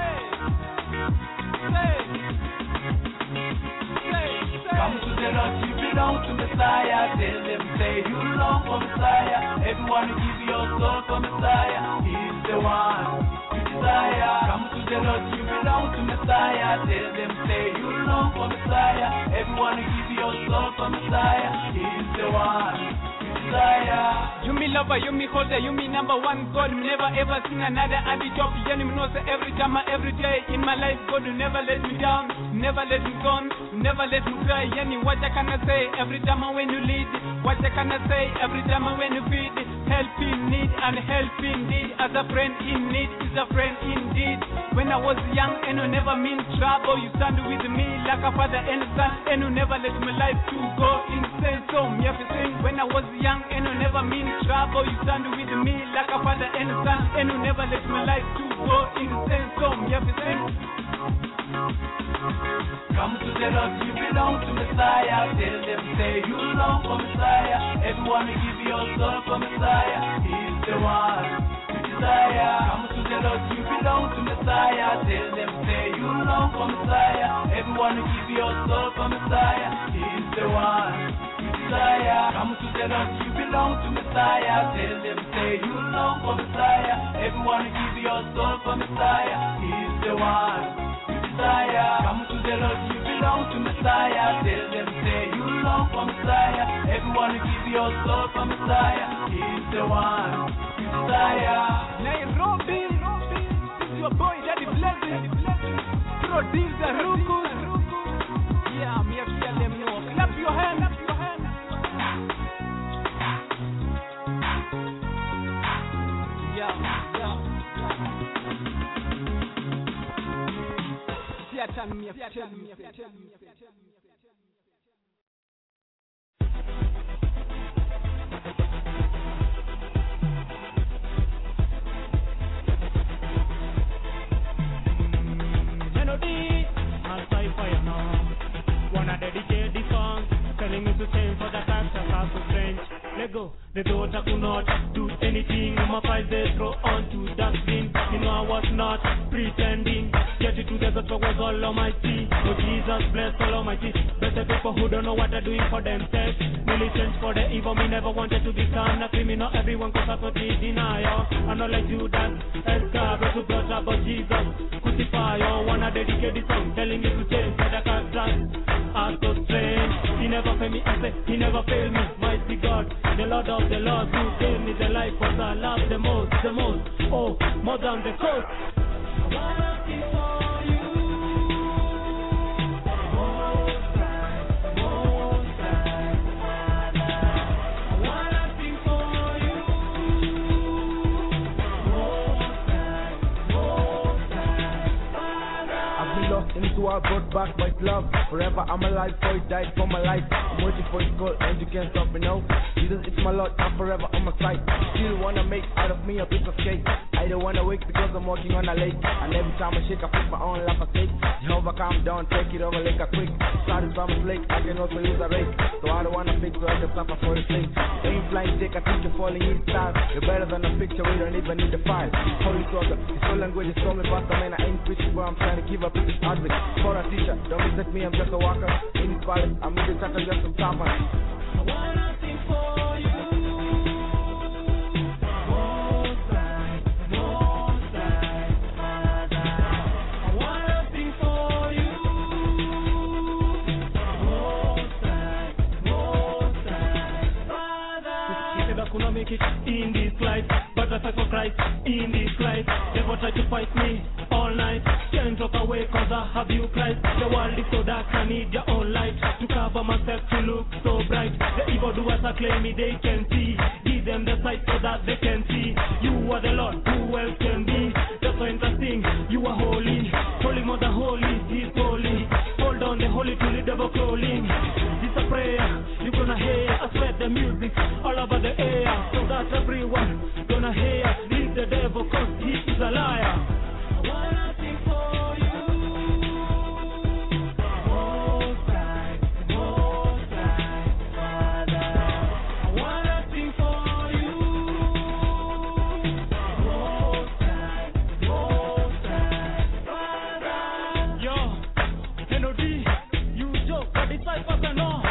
come to the Lord, you belong to Messiah. Tell them say you belong for Messiah. Everyone give your soul for Messiah. He's the one you desire. Come to the Lord, you belong to Messiah. Tell them say you belong for Messiah. Everyone give your soul for Messiah. He's the one. You me lover, you me holder, you me number one God. Me never ever seen another Andy job. You know say every time, every day in my life, God will never let me down, never let me go, never let me cry. Yani what I can say every time when you lead, what I can say every time when you feed. Help in need and help indeed. As a friend in need is a friend indeed. When I was young and you never mean trouble, you stand with me like a father and a son, and you never let my life to go insane. So me have to sing when I was young and you never mean trouble, you stand with me like a father and a son, and you never let my life to go insane. So me have to sing. Come to the Lord, you belong to the Messiah. Tell them say you long for Messiah. Everyone will give your soul for Messiah. He's the one you desire. Come to the Lord, you belong to Messiah. Tell them say you long for Messiah. Everyone will give your soul for Messiah. He's the one you desire. Come to the Lord, you belong to Messiah. Tell them say you long for Messiah. Everyone will give your soul for Messiah. He's the one you desire. Come to the Lord, you belong to Messiah. Tell them say you long for Messiah. Everyone will give your soul for Messiah. He's the one you desire. Nairobi, this is your boy Daddy Blessing. Producer Rukus. Yeah, me have tell them no. Clap your hands. Melody, I'll fight for you now. Wanna dedicate this song, telling me to change for the character are so strange. Let go, the daughter could not do anything. My fight they throw onto dustbin. You know I was not pretending. Get it together, so was all Almighty. Oh Jesus, bless all Almighty. Better people who don't know what they're doing for themselves. Militants for the evil, me never wanted to become a criminal. Everyone cause I put me denial. I'm not like Judas, Escabro to blood about Jesus. Crucify, oh, wanna dedicate this song, telling me to change for the character are so strange. He never failed me, I say, he never failed me. Mighty God, the Lord of the Lord who gave me the life, cause I love the most, oh, more than the coast. I wanna sing for you. Most high, Father. I wanna sing for you. Most high, Father. I've been lost into our brought back by love. Forever I'm alive, for he died for my life. I'm waiting for his call and you can't stop me now. Jesus, it's my Lord, I'm forever on my side. Still wanna make out of me a piece of cake. I don't wanna wake because I'm walking on a lake. And every time I shake, I pick my own laugh a stake. Jehovah, calm down, take it over like a quick. Started from a flake, I can also use a rake. So I don't wanna fix, so I can suffer for the sake. Ain't flying dick, I think you're falling in style. You're better than a picture, we don't even need the file. Holy struggle, it's so language, it's so me faster, man. I ain't preaching, but I'm trying to give up with this advice. For a teacher, don't mistake me, I'm just a walker. In this palace, I'm in the center, just some tappers. I wanna sing for you. Make it in this life, but I fight for Christ in this life. Never try to fight me all night. Can't walk away cause I have you Christ. The world is so dark, I need your own light to cover myself to look so bright. The evildoers are claiming they can see. Give them the sight so that they can see. You are the Lord, who else can be? That's so interesting, you are holy. Holy more than holy, he's holy. Hold on the holy to the devil crawling. This a prayer, you're gonna hear. I spread the music all over the air. So that everyone gonna hear. Leave the devil cause he is a liar. I wanna sing for you. Most high, Father. I wanna sing for you. Most high, Father. Yo, NOD, you joke, but it's like what I know.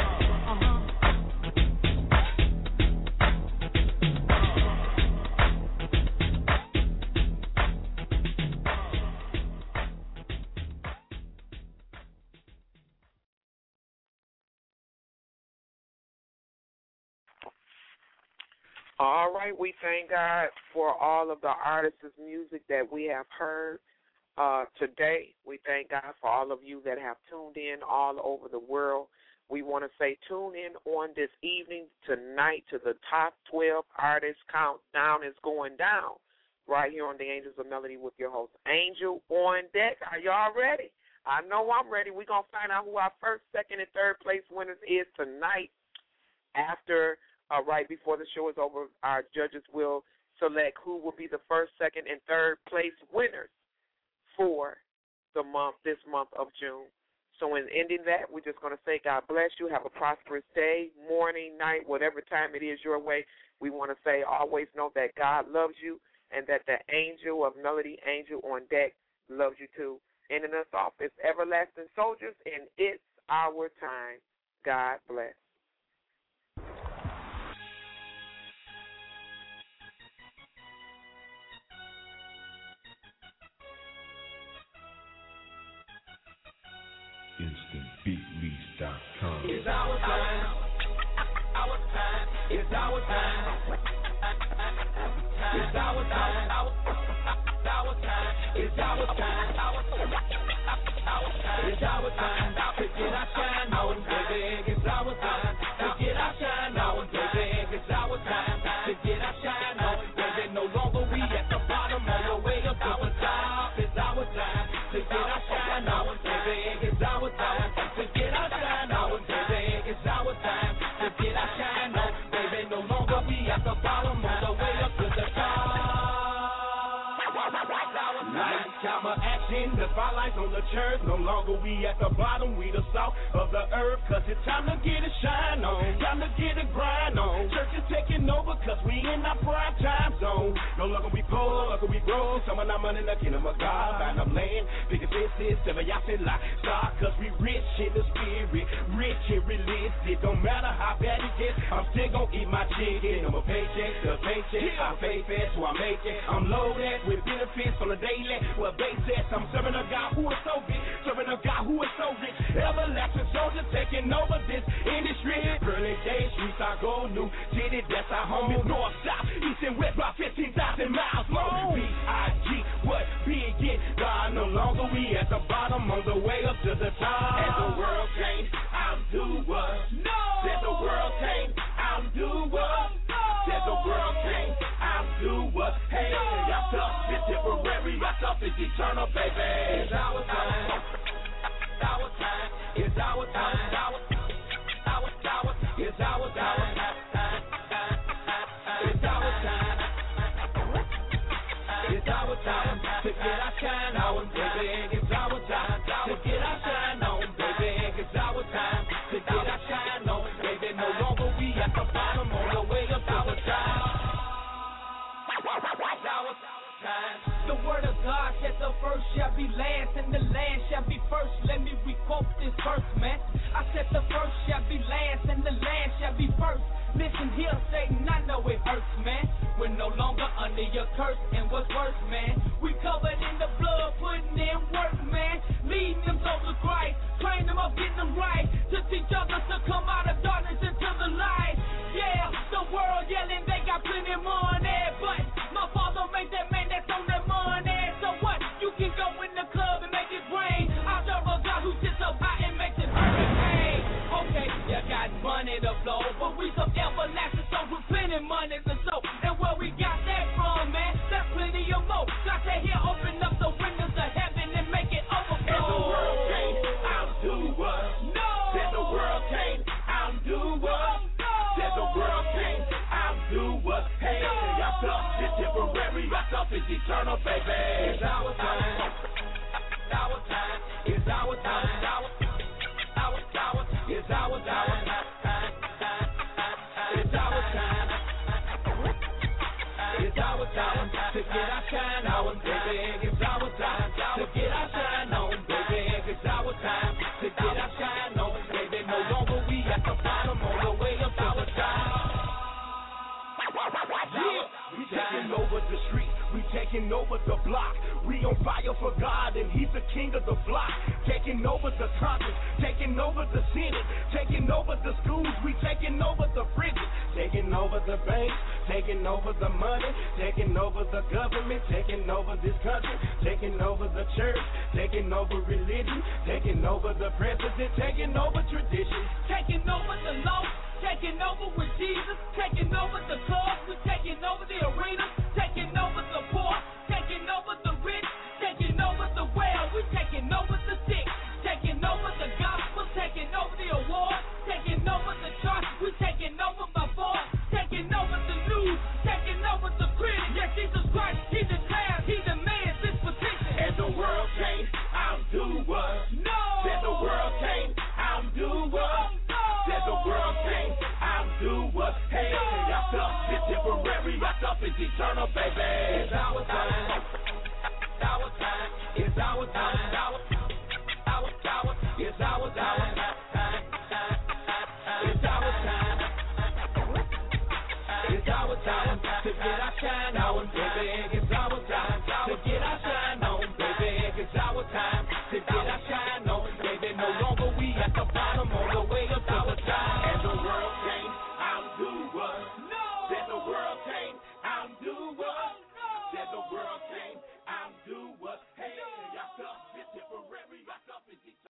All right, we thank God for all of the artists' music that we have heard today. We thank God for all of you that have tuned in all over the world. We want to say tune in on this evening tonight to the top 12 artists countdown is going down right here on the Angels of Melody with your host, Angel on deck. Are y'all ready? I know I'm ready. We're going to find out who our first, second, and third place winners is tonight after right before the show is over. Our judges will select who will be the first, second, and third place winners for this month of June. So in ending that, we're just going to say God bless you. Have a prosperous day, morning, night, whatever time it is your way. We want to say always know that God loves you and that the angel of Melody Angel on deck loves you too. Ending us off is Everlasting Soldiers, and it's our time. God bless. InstantBeatMeets.com. It's our time. Our time. It's our time. It's our time. Our time. It's our time. It's our time to get our shine on, baby. It's our time to get our shine on, baby. It's our time to get our shine on, baby. No longer we at the bottom, all the way up to the top. It's our time to get our shine on, baby. It's our time to get our shine on, baby. It's our time to get our shine on, baby. No longer we at the bottom, all the way up to the top. Night time of action, the spotlight's on the church. No longer we at the bottom, we the salt of the earth. Cause it's time to get a shine on, time to get a grind on. Church is taking over cause we in our prime time zone. No longer we poor, longer we broke. Some of our money in the kingdom of God. Find our land, bigger business, never y'all say like star. Cause we rich in the spirit, rich and realistic. Don't matter how bad it gets, I'm still gonna eat my chicken. I'm a paycheck to paycheck, I pay fast so I make it. I'm loaded with benefits on the daily. Well, they said I'm serving a God who is so big, serving a God who is so rich. Everlasting soldier taking over this industry. Early days, streets I go new. City, that's our home. It's north, south, east and west, about 15,000 miles long. B-I-G, what big it? God, no longer we at the bottom, on the way up to the top. And the world can't outdo us. No. Said the world can't outdo us. No. Said the world can't outdo us. Hey, y'all stuff is temporary, y'all stuff is eternal, baby. It's our time. It's our time. It's our time. It's our time. It's our time. It's our time to get our shine on, baby. It's our time to get our shine on, baby. It's our time to get our shine on, baby. No longer we at the bottom, on the way up to the top. It's our time. The word of God said the first shall be last and the last shall be first. Let me requote this verse, man. I said the first shall be last and the last shall be first. Listen here, Satan, I know it hurts, man. We're no longer under your curse, and what's worse, man, we covered in the blood, putting in work, man. Leading them souls to Christ, train them up, getting them right, to teach others to come out of darkness into the light. Yeah, the world yelling, they got plenty of money, but my father made that man that's on that money. So what? You can go in the club and make it rain. I serve a God who sits up high and makes it rain. Okay, you got money to blow, but we some everlasting souls with plenty of money to sow. And where we got that from, man, that's plenty of more. God said here, open up the windows of heaven and make it overflow. And the world can't outdo us. No. Said the world can't outdo us. No. Said the world can't outdo us. Hey, y'all stuff is temporary, y'all stuff is eternal, baby. It's our time. It's our time. It's our time. It's our time. It's our time. It's our time to get our shine on, baby. It's our time to get our shine on, baby. It's our time to get our shine on, baby. No longer we at the bottom, on the way up to the top. Yeah, we taking over the street, we taking over the block. We on fire for God and he's the king of the block. Taking over the Congress, taking over the Senate, taking over the schools, we taking over the prisons, taking over the banks, taking over the money, taking over the government, taking over this country, taking over the church, taking over religion, taking over the president, taking over tradition, taking over the law, taking over with Jesus, taking over the clubs, we taking over the arena, taking over the poor, taking over the rich, taking over the well, we taking over the sick, taking over the gospel, taking over the awards, taking over the charts, we taking over by force, taking over the news, taking over the critics. Yes, Jesus Christ, he declares, he demands this position. And the world can't outdo us. No. Said the world temporary, our stuff is eternal, baby. It's our time. It's our time. It's our time. It's our time. It's our time. It's our time to get our shine on, baby. It's our time to get our shine on, baby. It's our time to get our shine on, baby. No longer we at the bottom, on the way up to the top. And the world can't outdo us. Said the world can't outdo us. Said the world can't outdo us. Hey, y'all stuff.